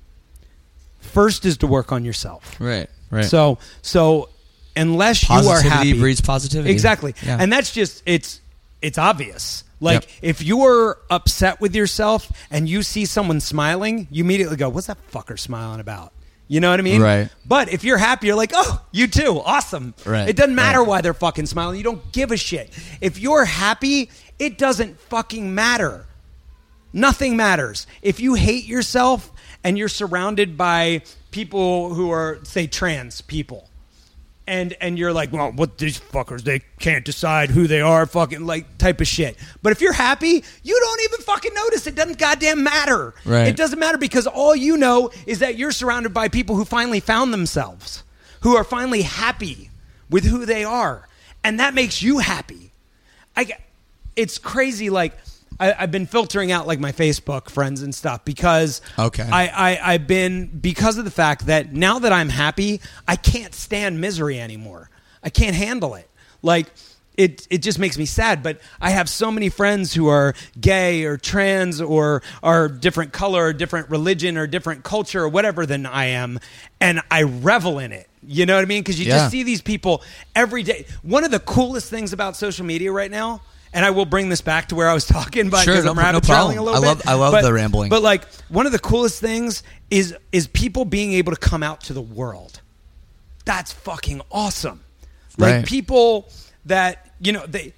First is to work on yourself. Right, right. So, so unless positivity you are happy, breeds positivity. Exactly, yeah. And that's just it's it's obvious. Like Yep. if you're upset with yourself and you see someone smiling, you immediately go, "What's that fucker smiling about?" You know what I mean? Right. But if you're happy, you're like, "Oh, you too, awesome." Right. It doesn't matter Right. why they're fucking smiling. You don't give a shit. If you're happy, it doesn't fucking matter. Nothing matters. If you hate yourself and you're surrounded by people who are, say, trans people, and and you're like, well, what these fuckers, they can't decide who they are, fucking like type of shit. But if you're happy, you don't even fucking notice. It doesn't goddamn matter. Right. It doesn't matter because all you know is that you're surrounded by people who finally found themselves, who are finally happy with who they are. And that makes you happy. I, it's crazy, like, I, I've been filtering out like my Facebook friends and stuff because Okay. I, I, I've been, because of the fact that now that I'm happy, I can't stand misery anymore. I can't handle it. Like, it it just makes me sad. But I have so many friends who are gay or trans or are different color or different religion or different culture or whatever than I am, and I revel in it. You know what I mean? Because you Yeah. just see these people every day. One of the coolest things about social media right now, and I will bring this back to where I was talking, but Sure, because no- I'm no rabbit problem. trailing a little I bit. love- I love but, the rambling. But like one of the coolest things is is people being able to come out to the world. That's fucking awesome. Like Right. people that, you know, they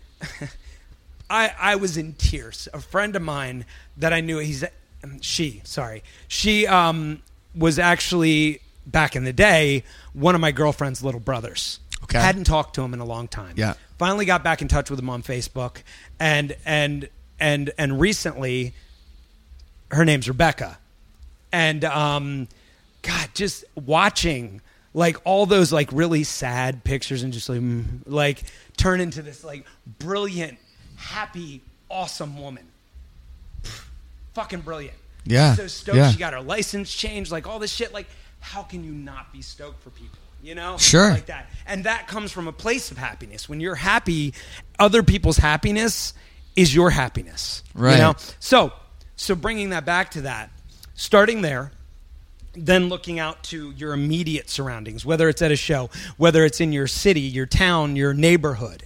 I I was in tears. A friend of mine that I knew, he's she, sorry. She um was actually back in the day one of my girlfriend's little brothers. Okay. Hadn't talked to him in a long time. Yeah. Finally got back in touch with him on Facebook, and and and and recently, her name's Rebecca, and um, God, just watching like all those like really sad pictures and just like mm, like turn into this like brilliant, happy, awesome woman. Pfft, fucking brilliant. Yeah. So stoked Yeah. she got her license changed, like all this shit. Like, how can you not be stoked for people? You know? Sure. Like that. And that comes from a place of happiness. When you're happy, other people's happiness is your happiness. Right. You know? So, so bringing that back to that, starting there, then looking out to your immediate surroundings, whether it's at a show, whether it's in your city, your town, your neighborhood,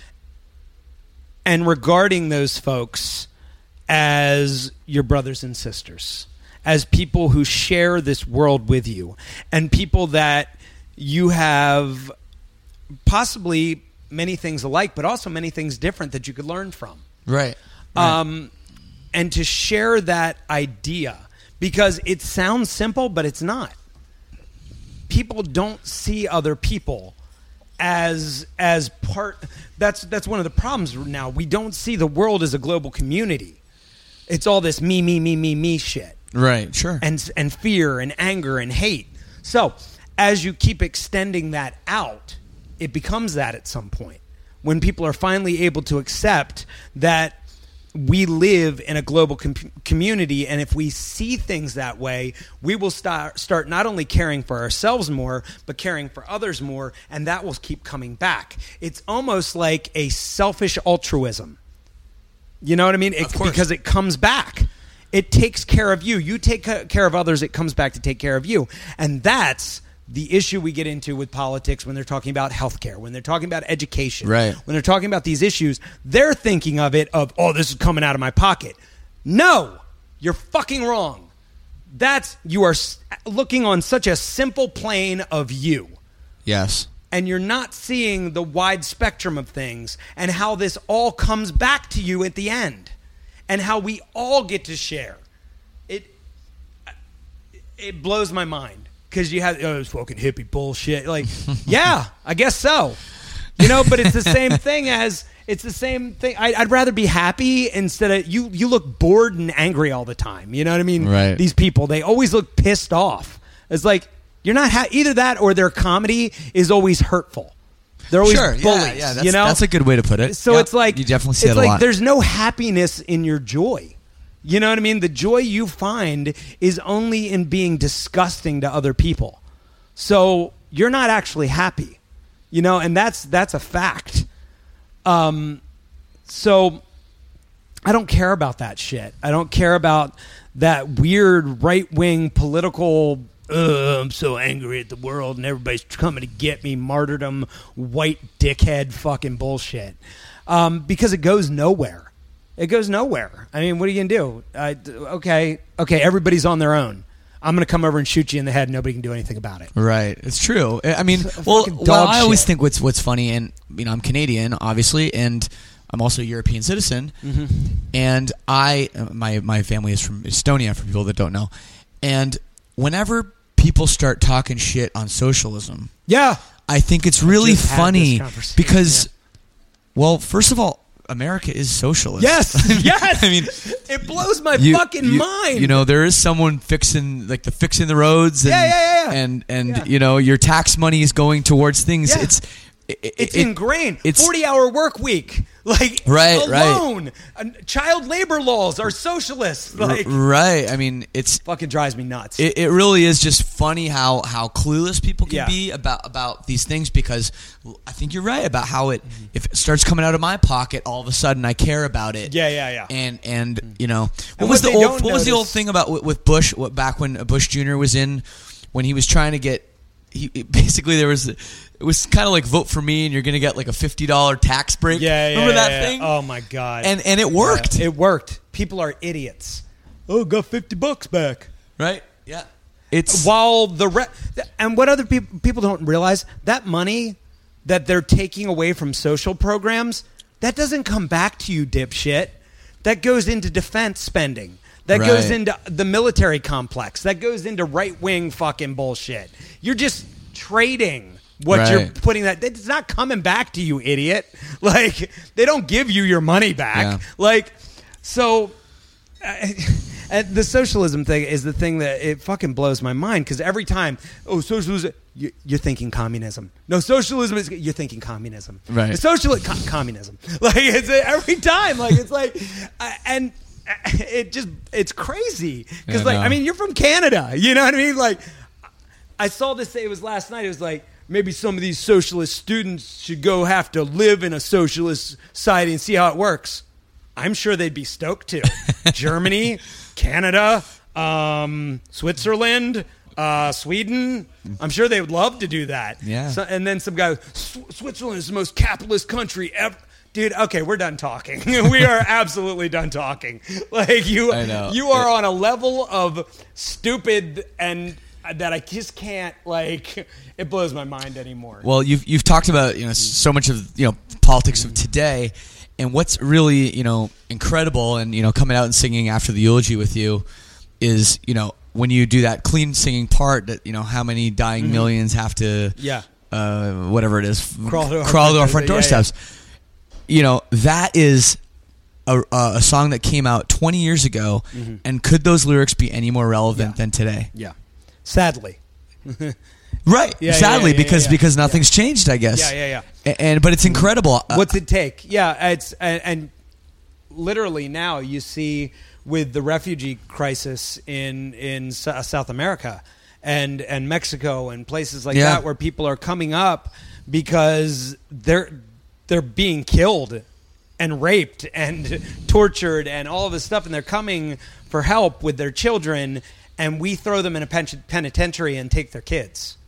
and regarding those folks as your brothers and sisters, as people who share this world with you, and people that you have possibly many things alike, but also many things different that you could learn from. Right. right. Um, and to share that idea, because it sounds simple, but it's not. People don't see other people as as part. That's that's one of the problems now. We don't see the world as a global community. It's all this me, me, me, me, me shit. Right. Sure. And and fear and anger and hate. So as you keep extending that out, it becomes that at some point when people are finally able to accept that we live in a global com- community, and if we see things that way, we will start start not only caring for ourselves more, but caring for others more, and that will keep coming back. It's almost like a selfish altruism. You know what I mean? It, Of course. Because it comes back. It takes care of you. You take ca- care of others, it comes back to take care of you. And that's the issue we get into with politics when they're talking about healthcare, when they're talking about education, Right. when they're talking about these issues. They're thinking of it of, oh, this is coming out of my pocket. No, you're fucking wrong. That's, you are s- looking on such a simple plane of you. Yes. And you're not seeing the wide spectrum of things and how this all comes back to you at the end and how we all get to share. It it blows my mind because you have, oh, it's fucking hippie bullshit. Like, yeah, I guess so. You know, but it's the same thing as, it's the same thing. I, I'd rather be happy instead of, you, you look bored and angry all the time. You know what I mean? Right. These people, they always look pissed off. It's like, you're not ha- either that or their comedy is always hurtful. They're always Sure, yeah, bullies. yeah, that's, you know, that's a good way to put it. So Yep, it's like you definitely see it's that like a lot. there's no happiness in your joy. You know what I mean? The joy you find is only in being disgusting to other people. So you're not actually happy. You know, and that's that's a fact. Um, so I don't care about that shit. I don't care about that weird right-wing political, "Ugh, I'm so angry at the world and everybody's coming to get me," martyrdom, white dickhead fucking bullshit. Um, because it goes nowhere. It goes nowhere. I mean, what are you going to do? I, okay, okay, everybody's on their own. I'm going to come over and shoot you in the head and nobody can do anything about it. Right, it's true. I mean, It's a well, fucking well, dog I always shit. think what's what's funny, and you know, I'm Canadian, obviously, and I'm also a European citizen, Mm-hmm. and I uh, my my family is from Estonia, for people that don't know, and whenever people start talking shit on socialism, Yeah. I think it's really just had funny this conversation, because, yeah. well, first of all, America is socialist. Yes, yes. I mean, it blows my you- fucking you- mind. You know, there is someone fixing like the fixing the roads, and Yeah, yeah, yeah, yeah. and and Yeah. you know, your tax money is going towards things. Yeah. It's it, It's it- ingrained. it's- forty-hour work week. Like, Right, right. alone. Uh, Child labor laws are socialist. r- Like, right. I mean, it's fucking drives me nuts. it, it really is just funny how how clueless people can Yeah. be about about these things, because I think you're right about how it if it starts coming out of my pocket, all of a sudden I care about it. yeah, yeah, yeah. And and you know what And was what the they old don't what was the old notice- thing about with, with Bush? What back when Bush Junior was in, when he was trying to get, he basically there was it was kind of like vote for me and you're going to get like a fifty dollar tax break. yeah, yeah. Remember that yeah, thing? Yeah. Oh my god. And and it worked, Yeah, it worked. People are idiots. Oh, got fifty bucks back. right? Yeah. It's While the re- and what other people people don't realize, that money that they're taking away from social programs, that doesn't come back to you, dipshit. That goes into defense spending. That Right. goes into the military complex. That goes into right wing fucking bullshit. You're just trading what you're Right. putting that. It's not coming back to you, idiot. Like, they don't give you your money back. Yeah. Like, so. Uh, and the socialism thing is the thing that it fucking blows my mind, because every time, oh, socialism, you, you're thinking communism. No, socialism is, you're thinking communism. Right. The socialist co- communism. Like, it's uh, every time. Like, it's like, uh, and uh, it just, it's crazy. Because, Yeah, like, no. I mean, you're from Canada. You know what I mean? Like, I saw this, it was last night. It was like, maybe some of these socialist students should go have to live in a socialist society and see how it works. I'm sure they'd be stoked to. Germany, Canada, um, Switzerland, uh, Sweden. I'm sure they would love to do that. Yeah. So, and then some guy, "Sw- Switzerland is the most capitalist country ever. Dude, okay, we're done talking. We are absolutely done talking. Like, you, I know. you are It- on a level of stupid and that I just can't, like, it blows my mind anymore. well, you've you've talked about, you know, so much of, you know, politics of today. And what's really, you know, incredible, and, you know, coming out and singing after the eulogy with you is, you know, when you do that clean singing part, that, you know, how many dying millions have to, Yeah. uh, whatever it is, Crawl to our crawl to our front front door- yeah, doorsteps. You know, that is a, a song that came out twenty years ago, and could those lyrics be any more relevant Yeah. than today? Yeah. Sadly. Right. Yeah, yeah, Sadly, yeah, yeah, because yeah. because nothing's changed, I guess. Yeah, yeah, yeah. A- And but it's incredible. Uh, What's it take? Yeah, it's and, and literally now you see with the refugee crisis in in S- South America and and Mexico and places like Yeah. that, where people are coming up because they're they're being killed and raped and tortured and all of this stuff, and they're coming for help with their children, and we throw them in a pen- penitentiary and take their kids.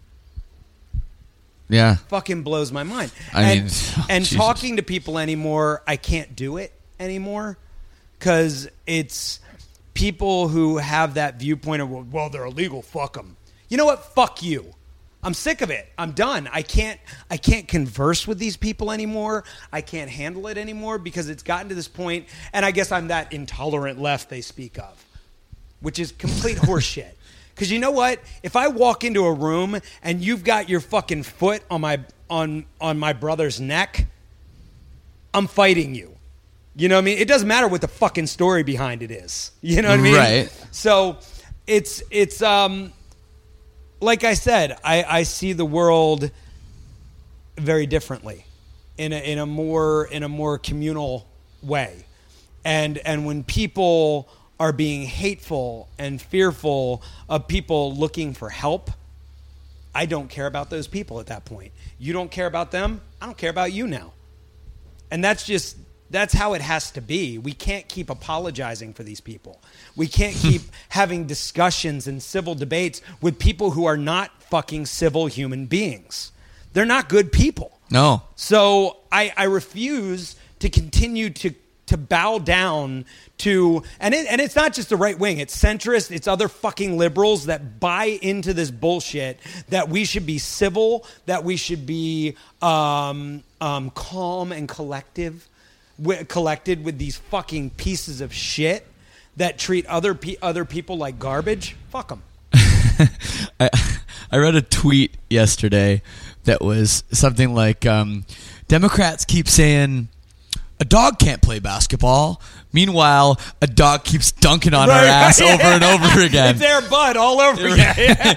Yeah. Fucking blows my mind. I and, mean, oh, and Jesus. talking to people anymore, I can't do it anymore because it's people who have that viewpoint of, well, they're illegal, fuck them. You know what? Fuck you. I'm sick of it. I'm done. I can't I can't converse with these people anymore. I can't handle it anymore because it's gotten to this point, and I guess I'm that intolerant left they speak of, which is complete horseshit. Because you know what? If I walk into a room and you've got your fucking foot on my on on my brother's neck, I'm fighting you. You know what I mean? It doesn't matter what the fucking story behind it is. You know what I mean? Right. So it's it's um like I said, I, I see the world very differently, in a in a more in a more communal way. And and when people are being hateful and fearful of people looking for help, I don't care about those people at that point. You don't care about them, I don't care about you now. And that's just, that's how it has to be. We can't keep apologizing for these people. We can't keep having discussions and civil debates with people who are not fucking civil human beings. They're not good people. No. So I, I refuse to continue to to bow down to, and it, and it's not just the right wing, it's centrist, it's other fucking liberals that buy into this bullshit that we should be civil, that we should be um, um, calm and collective, w- collected with these fucking pieces of shit that treat other pe- other people like garbage. Fuck them. I, I read a tweet yesterday that was something like, um, Democrats keep saying a dog can't play basketball. Meanwhile, a dog keeps dunking on Right, our ass right. over and over again. It's Air Bud all over. Yeah, yeah.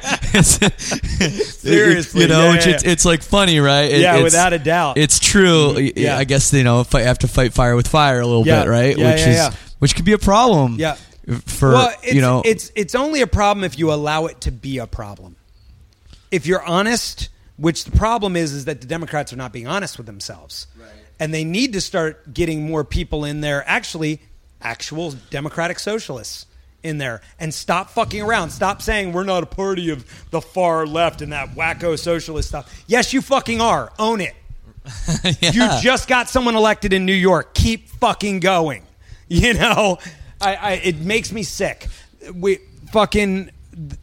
Seriously, you know, yeah, it's, yeah. it's it's like funny, right? It, Yeah, it's, without a doubt. it's true. Yeah. I guess you know, fight, have to fight fire with fire a little Yeah. bit, right? Yeah, which yeah, is yeah. which could be a problem. Yeah. For well, it's, you know, it's it's only a problem if you allow it to be a problem. If you're honest, which the problem is, is that the Democrats are not being honest with themselves. Right. And they need to start getting more people in there, actually, actual democratic socialists in there, and stop fucking around. Stop saying we're not a party of the far left and that wacko socialist stuff. Yes, you fucking are. Own it. yeah. You just got someone elected in New York. Keep fucking going. You know, I, I it makes me sick. We fucking,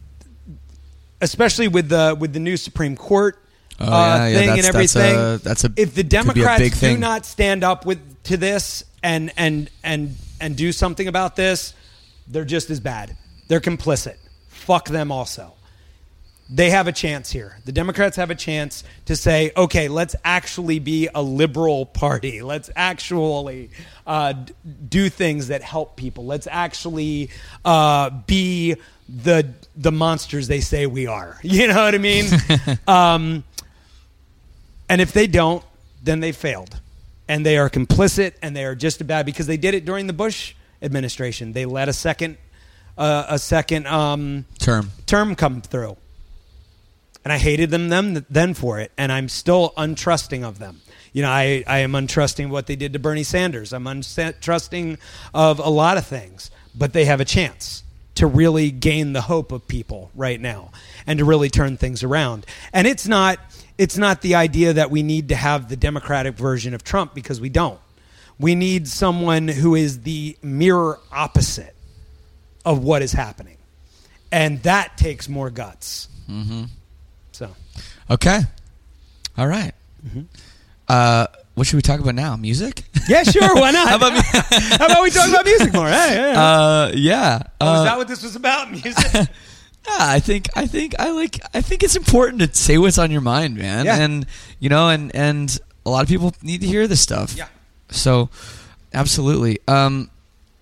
especially with the with the new Supreme Court. Oh, Uh, yeah, yeah, thing that's- and everything. that's a- that's a- if the could be a Democrats big do thing. not stand up with to this and and and and do something about this, they're just as bad. They're complicit. Fuck them also. They have a chance here. The Democrats have a chance to say, okay, let's actually be a liberal party. Let's actually uh, d- do things that help people. Let's actually uh, be the the monsters they say we are. You know what I mean? um, and if they don't, then they failed. And they are complicit, and they are just as bad because they did it during the Bush administration. They let a second uh, a second um, term term come through. And I hated them, them then for it, and I'm still untrusting of them. You know, I, I am untrusting of what they did to Bernie Sanders. I'm untrusting of a lot of things, but they have a chance to really gain the hope of people right now and to really turn things around. And it's not it's not the idea that we need to have the Democratic version of Trump, because we don't. We need someone who is the mirror opposite of what is happening. And that takes more guts. Mm-hmm. So, okay, all right. Mm-hmm. Uh, what should we talk about now? Music? yeah, sure. Why not? How about me? How about we talk about music more? Hey, hey, hey. Uh, yeah. oh, uh, is that what this was about? Music? Yeah, I think I think I like I think it's important to say what's on your mind, man. Yeah. And you know, and and a lot of people need to hear this stuff. Yeah. So, absolutely. Um,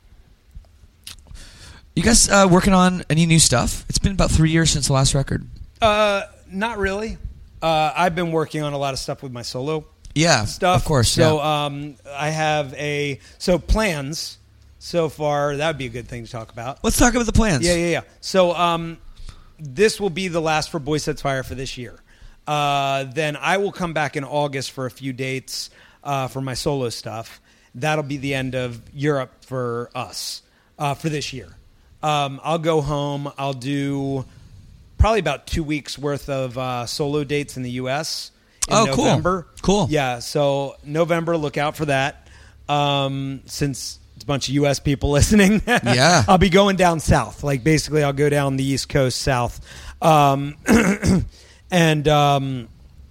you guys uh, working on any new stuff? It's been about three years since the last record. Uh, not really. Uh, I've been working on a lot of stuff with my solo Yeah, stuff. of course. So yeah. um, I have a so plans so far. That would be a good thing to talk about. Let's talk about the plans. Yeah, yeah, yeah. So um, this will be the last for Boy Sets Fire for this year. Uh, then I will come back in August for a few dates uh, for my solo stuff. That'll be the end of Europe for us uh, for this year. Um, I'll go home. I'll do probably about two weeks worth of uh, solo dates in the U S in oh, November. Cool. Cool. Yeah, so November, look out for that. Um, since it's a bunch of U S people listening, yeah, I'll be going down south. Like basically, I'll go down the East Coast south. Um, And um,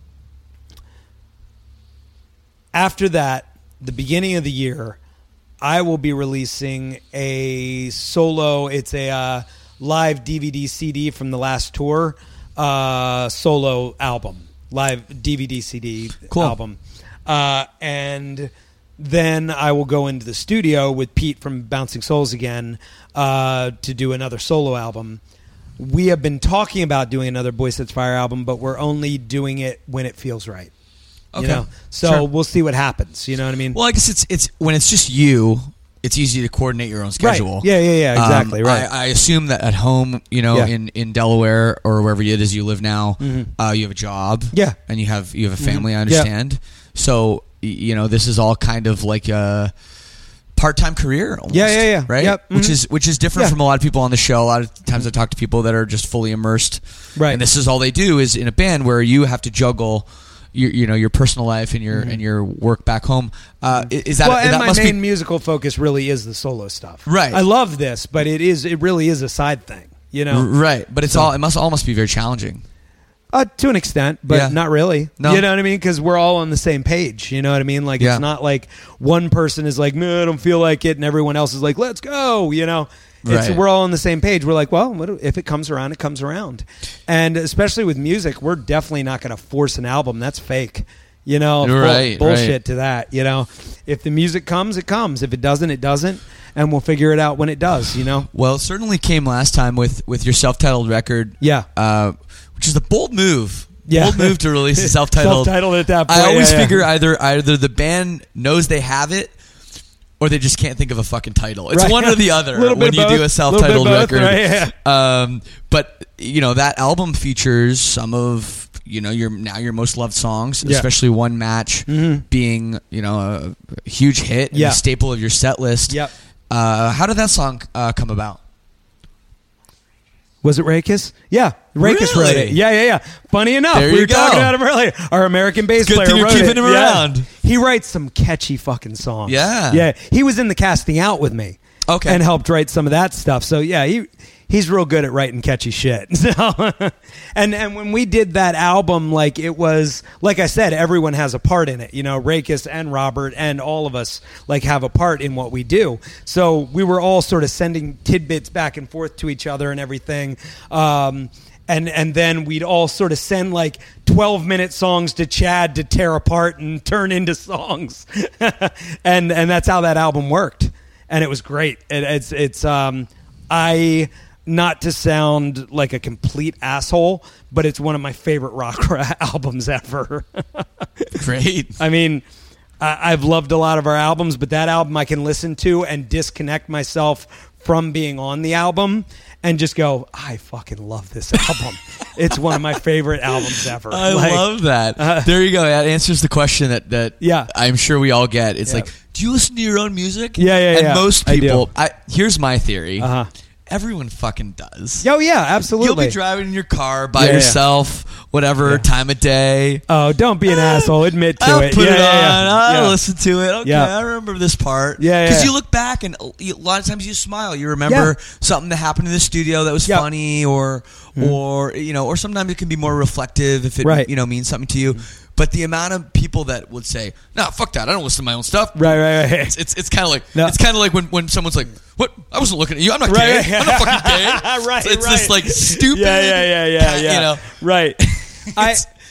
after that, the beginning of the year, I will be releasing a solo. It's a uh, live D V D C D from the last tour, uh, solo album, live D V D C D cool. album. Uh, and then I will go into the studio with Pete from Bouncing Souls again uh, to do another solo album. We have been talking about doing another Boy Sets Fire album, but we're only doing it when it feels right. Okay. You know? So Sure. we'll see what happens. You know what I mean? Well, I guess it's it's when it's just you, it's easy to coordinate your own schedule. Right. Yeah, yeah, yeah, exactly. Um, right. I, I assume that at home, you know, Yeah. in, in Delaware or wherever it is you live now, Mhm. uh, you have a job. Yeah. And you have you have a family, Mhm. I understand. So, y- you know, this is all kind of like a part-time career almost, Yeah, yeah, yeah. right? Yep. Which Mhm. is which is different Yeah. from a lot of people on the show. A lot of times I talk to people that are just fully immersed. Right. And this is all they do is in a band where you have to juggle your, you know, your personal life and your and your work back home. Uh, is that well, and that my must main be musical focus really is the solo stuff. Right. I love this, but it is it really is a side thing. You know? right? But it's So- all it must almost be very challenging. Uh, to an extent, but Yeah. not really. No. You know what I mean? Because we're all on the same page. You know what I mean? Like, Yeah. it's not like one person is like, no, I don't feel like it, and everyone else is like, let's go. You know? It's, Right. We're all on the same page. We're like, well, what, if it comes around, it comes around. And especially with music, we're definitely not going to force an album. That's fake. You know? Bull- Right, bullshit right. to that. You know? If the music comes, it comes. If it doesn't, it doesn't. And we'll figure it out when it does, you know? Well, it certainly came last time with with your self-titled record. Yeah. Uh, which is a bold move. Yeah. Bold move to release a self-titled. Self-titled at that point. I always yeah, yeah. figure either either the band knows they have it, or they just can't think of a fucking title. It's Right. one or the other Little when bit you of do both. a self-titled Little bit of both, record. right, Um, but you know that album features some of you know your now your most loved songs, Yeah. especially One Match Mhm. being you know a huge hit, and Yeah. a staple of your set list. Yep. Uh, how did that song uh, come about? Was it Rakis? Yeah, Rakis Really? wrote it. Yeah, yeah, yeah. Funny enough, There we you were go. talking about him earlier. Our American bass Good player thing you're wrote keeping it. him Yeah. around. He writes some catchy fucking songs. Yeah. yeah. He was in the Casting Out with me. Okay. and helped write some of that stuff. So yeah, he he's real good at writing catchy shit. So, and and when we did that album, like it was like I said, everyone has a part in it. You know, Rakis and Robert and all of us like have a part in what we do. So we were all sort of sending tidbits back and forth to each other and everything. Um, and and then we'd all sort of send like twelve minute songs to Chad to tear apart and turn into songs. and and that's how that album worked. And it was great. It, it's it's um I not to sound like a complete asshole, but it's one of my favorite rock albums ever. Great. I mean, I, I've loved a lot of our albums, but that album I can listen to and disconnect myself from being on the album and just go, I fucking love this album. It's one of my favorite albums ever. I Like, love that. uh, there you go. That answers the question that, that Yeah. I'm sure we all get. It's Yeah. like, do you listen to your own music? Yeah, yeah, and yeah. most I do. people, I here's my theory. Uh-huh. Everyone fucking does. Oh, yeah, absolutely. You'll be driving in your car by Yeah, yeah. yourself, whatever Yeah. time of day. Oh, don't be an asshole. Admit to I'll it. put Yeah, it yeah, on. yeah. I'll Yeah. listen to it. Okay, Yeah. I remember this part. Yeah, yeah, Because yeah. you look back and a lot of times you smile. You remember something that happened in the studio that was Yeah. funny, or or you know, or sometimes it can be more reflective if it Right. you know means something to you. But the amount of people that would say, "No, fuck that. I don't listen to my own stuff." Right, right, right. It's it's, it's kind of like No. it's kind of like when, when someone's like, "What? I wasn't looking at you. I'm not Right, gay. right. I'm not fucking gay." right, So it's right. this like stupid. Yeah, yeah, yeah, yeah, yeah. You know, Right. I,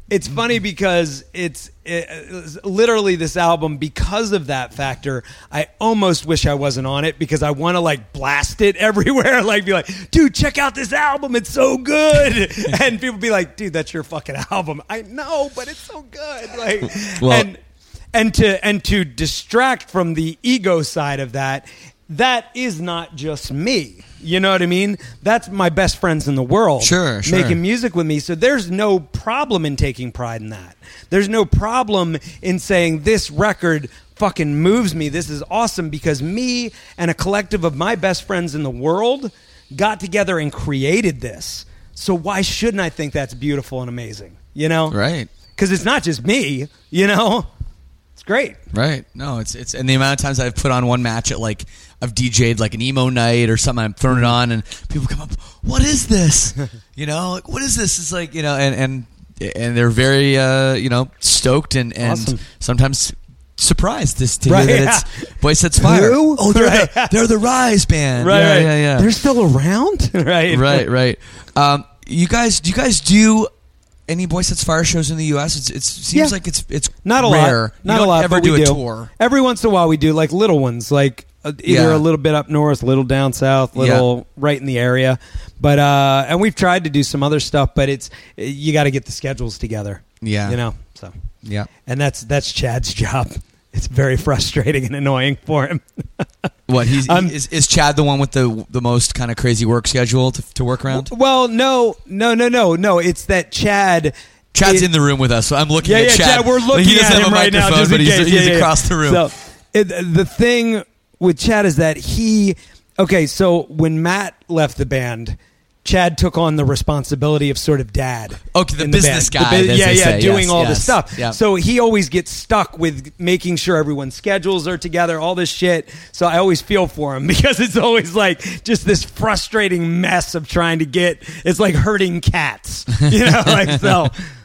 it's funny because it's, it's literally this album, because of that factor, I almost wish I wasn't on it because I want to like blast it everywhere. Like be like, dude, check out this album. It's so good. And people be like, dude, that's your fucking album. I know, but it's so good. Like, well, and, and to, and to distract from the ego side of that, that is not just me. You know what I mean? That's my best friends in the world. Sure, sure. Making music with me. So there's no problem in taking pride in that. There's no problem in saying this record fucking moves me. This is awesome because me and a collective of my best friends in the world got together and created this. So why shouldn't I think that's beautiful and amazing? You know? Right. Because it's not just me, you know? It's great. Right. No, it's it's and the amount of times I've put on one match at like I've D J'd like an emo night or something, I'm throwing it on and people come up, what is this? You know, like what is this? It's like, you know, and and and they're very uh, you know, stoked and, and awesome. Sometimes surprised to, to right, hear that yeah. it's Boy Sets Fire. Who? Oh, they're right. the they're the Rise band. Right, yeah, right. yeah, yeah. They're still around? right. Right, right. Um, you guys do you guys do any Boy Sets Fire shows in the U S? It's, it seems Yeah. like it's it's Not a rare. lot. You Not don't a lot. ever but do we a do. tour. Every once in a while we do like little ones, like uh, either Yeah. a little bit up north, a little down south, little Yeah. right in the area. But uh, and we've tried to do some other stuff, but it's you got to get the schedules together. Yeah. You know. So Yeah. and that's that's Chad's job. It's very frustrating and annoying for him. What he's Um, he, is is Chad the one with the the most kind of crazy work schedule to, to work around? Well, no, no, no, no, no. It's that Chad. Chad's it- in the room with us, so I'm looking Yeah, at yeah, Chad. Chad. We're looking he doesn't at have him a right now, microphone, just but in he's, case. he's Yeah, yeah, across yeah. the room. So it, the thing with Chad is that he. Okay, so when Matt left the band, Chad took on the responsibility of sort of dad. Okay, the in business band. guy, The bu- as yeah, they yeah, say. doing Yes, all yes. this stuff. Yeah. So he always gets stuck with making sure everyone's schedules are together, all this shit. So I always feel for him because it's always like just this frustrating mess of trying to get. It's like herding cats, you know. Like so.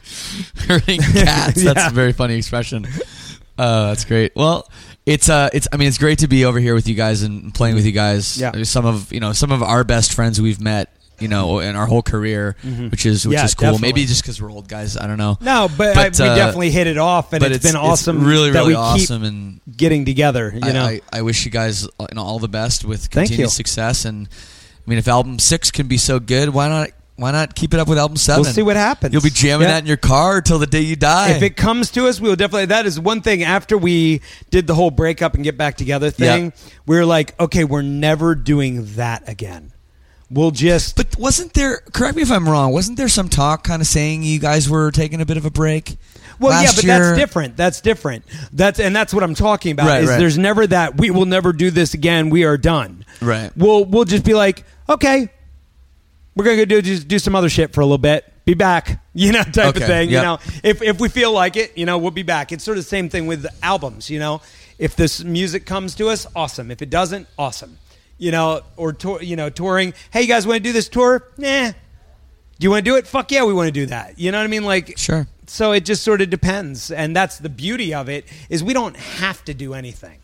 Herding cats. That's Yeah. a very funny expression. Uh, that's great. Well, it's uh, it's. I mean, it's great to be over here with you guys and playing with you guys. Yeah. Some of you know some of our best friends we've met. You know, in our whole career, which is which Yeah, is cool. definitely. Maybe just because we're old guys, I don't know. No, but, But, I, we uh, definitely hit it off, and but it's been awesome. It's really, that really we awesome, keep and getting together. You I, know, I, I wish you guys you know, all the best with Thank continued you. success. And I mean, if album six can be so good, why not? Why not keep it up with album seven? we'll see what happens. You'll be jamming Yeah. that in your car till the day you die. If it comes to us, we will definitely. That is one thing. After we did the whole breakup and get back together thing, Yeah. we were like, okay, we're never doing that again. We'll just. But wasn't there? Correct me if I'm wrong. Wasn't there some talk kind of saying you guys were taking a bit of a break? Well, yeah, last but year? that's different. That's different. That's and that's what I'm talking about. Right, is right. There's never that we will never do this again. We are done. Right. We'll we'll just be like, okay, we're gonna go do just do some other shit for a little bit. Be back, you know, type Okay, of thing. yep. You know, if if we feel like it, you know, we'll be back. It's sort of the same thing with albums. You know, if this music comes to us, awesome. If it doesn't, awesome. You know, or tour, you know, touring. Hey, you guys want to do this tour? Nah. Do you want to do it? Fuck yeah, we want to do that. You know what I mean? Like, Sure. So it just sort of depends, and that's the beauty of it is we don't have to do anything.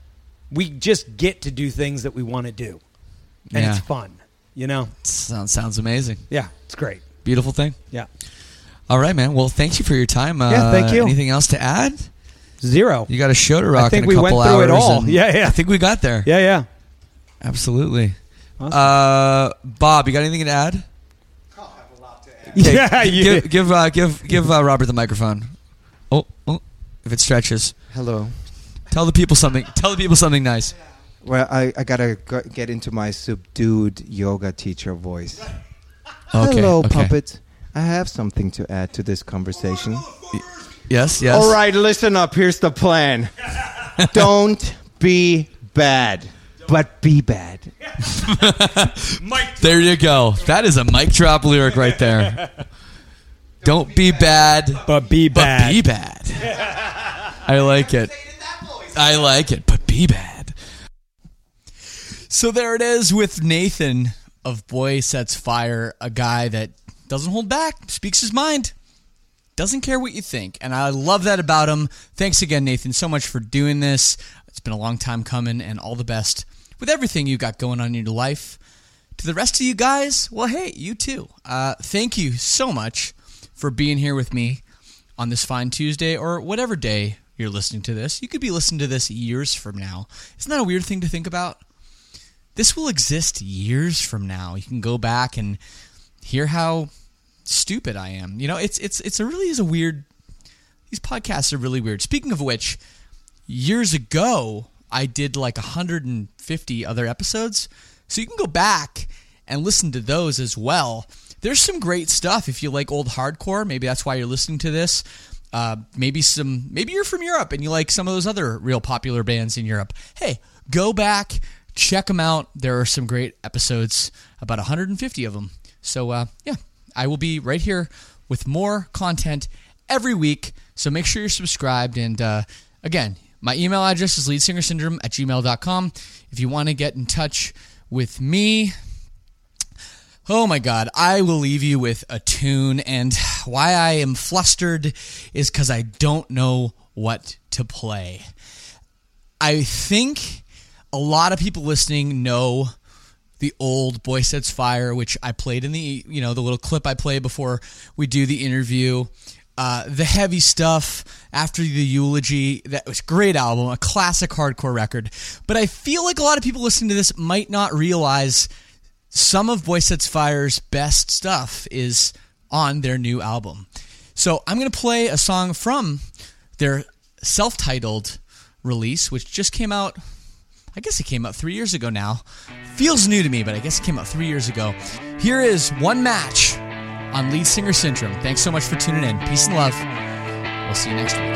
We just get to do things that we want to do, and Yeah. it's fun. You know? Sounds sounds amazing. Yeah, it's great. Beautiful thing. Yeah, All right, man. Well, thank you for your time. Uh, Yeah, thank you. Anything else to add? zero. You got a show to rock I think in a we couple went through it hours, all. and Yeah, yeah. I think we got there. Yeah, yeah. Absolutely. Awesome. Uh, Bob, you got anything to add? Yeah, you, Give give uh, give give uh, Robert the microphone. Oh, oh, if it stretches, Hello. tell the people something. Tell the people something nice. Well, I, I gotta go, get into my subdued yoga teacher voice. Okay. Hello, okay. puppet. I have something to add to this conversation. Yes. Yes. All right, listen up. Here's the plan. Don't be bad, but be bad. There you go. That is a mic drop lyric right there. Don't be bad, but be but bad. be bad. I like it. I like it, but be bad. So there it is with Nathan of Boy Sets Fire, a guy that doesn't hold back, speaks his mind, doesn't care what you think. And I love that about him. Thanks again, Nathan, so much for doing this. It's been a long time coming, and all the best with everything you got going on in your life. To the rest of you guys, well, hey, you too. Uh, thank you so much for being here with me on this fine Tuesday or whatever day you're listening to this. You could be listening to this years from now. Isn't that a weird thing to think about? This will exist years from now. You can go back and hear how stupid I am. You know, it's it's it's a really is a weird. These podcasts are really weird. Speaking of which, years ago I did like one hundred fifty other episodes, so you can go back and listen to those as well. There's some great stuff if you like old hardcore. Maybe that's why you're listening to this. Uh, maybe some. Maybe you're from Europe and you like some of those other real popular bands in Europe. Hey, go back. Check them out. There are some great episodes, about one hundred fifty of them. So, uh, yeah, I will be right here with more content every week. So make sure you're subscribed. And, uh, again, my email address is leadsingersyndrome at gmail dot com. If you want to get in touch with me, oh, my God, I will leave you with a tune. And why I am flustered is because I don't know what to play. I think a lot of people listening know the old Boy Sets Fire, which I played in the, you know, the little clip I play before we do the interview. Uh, the heavy stuff after the eulogy, that was a great album, a classic hardcore record. But I feel like a lot of people listening to this might not realize some of Boy Sets Fire's best stuff is on their new album. So I'm going to play a song from their self-titled release, which just came out. I guess it came out three years ago now. Feels new to me, but I guess it came out three years ago. Here is One Match on Lead Singer Syndrome. Thanks so much for tuning in. Peace and love. We'll see you next week.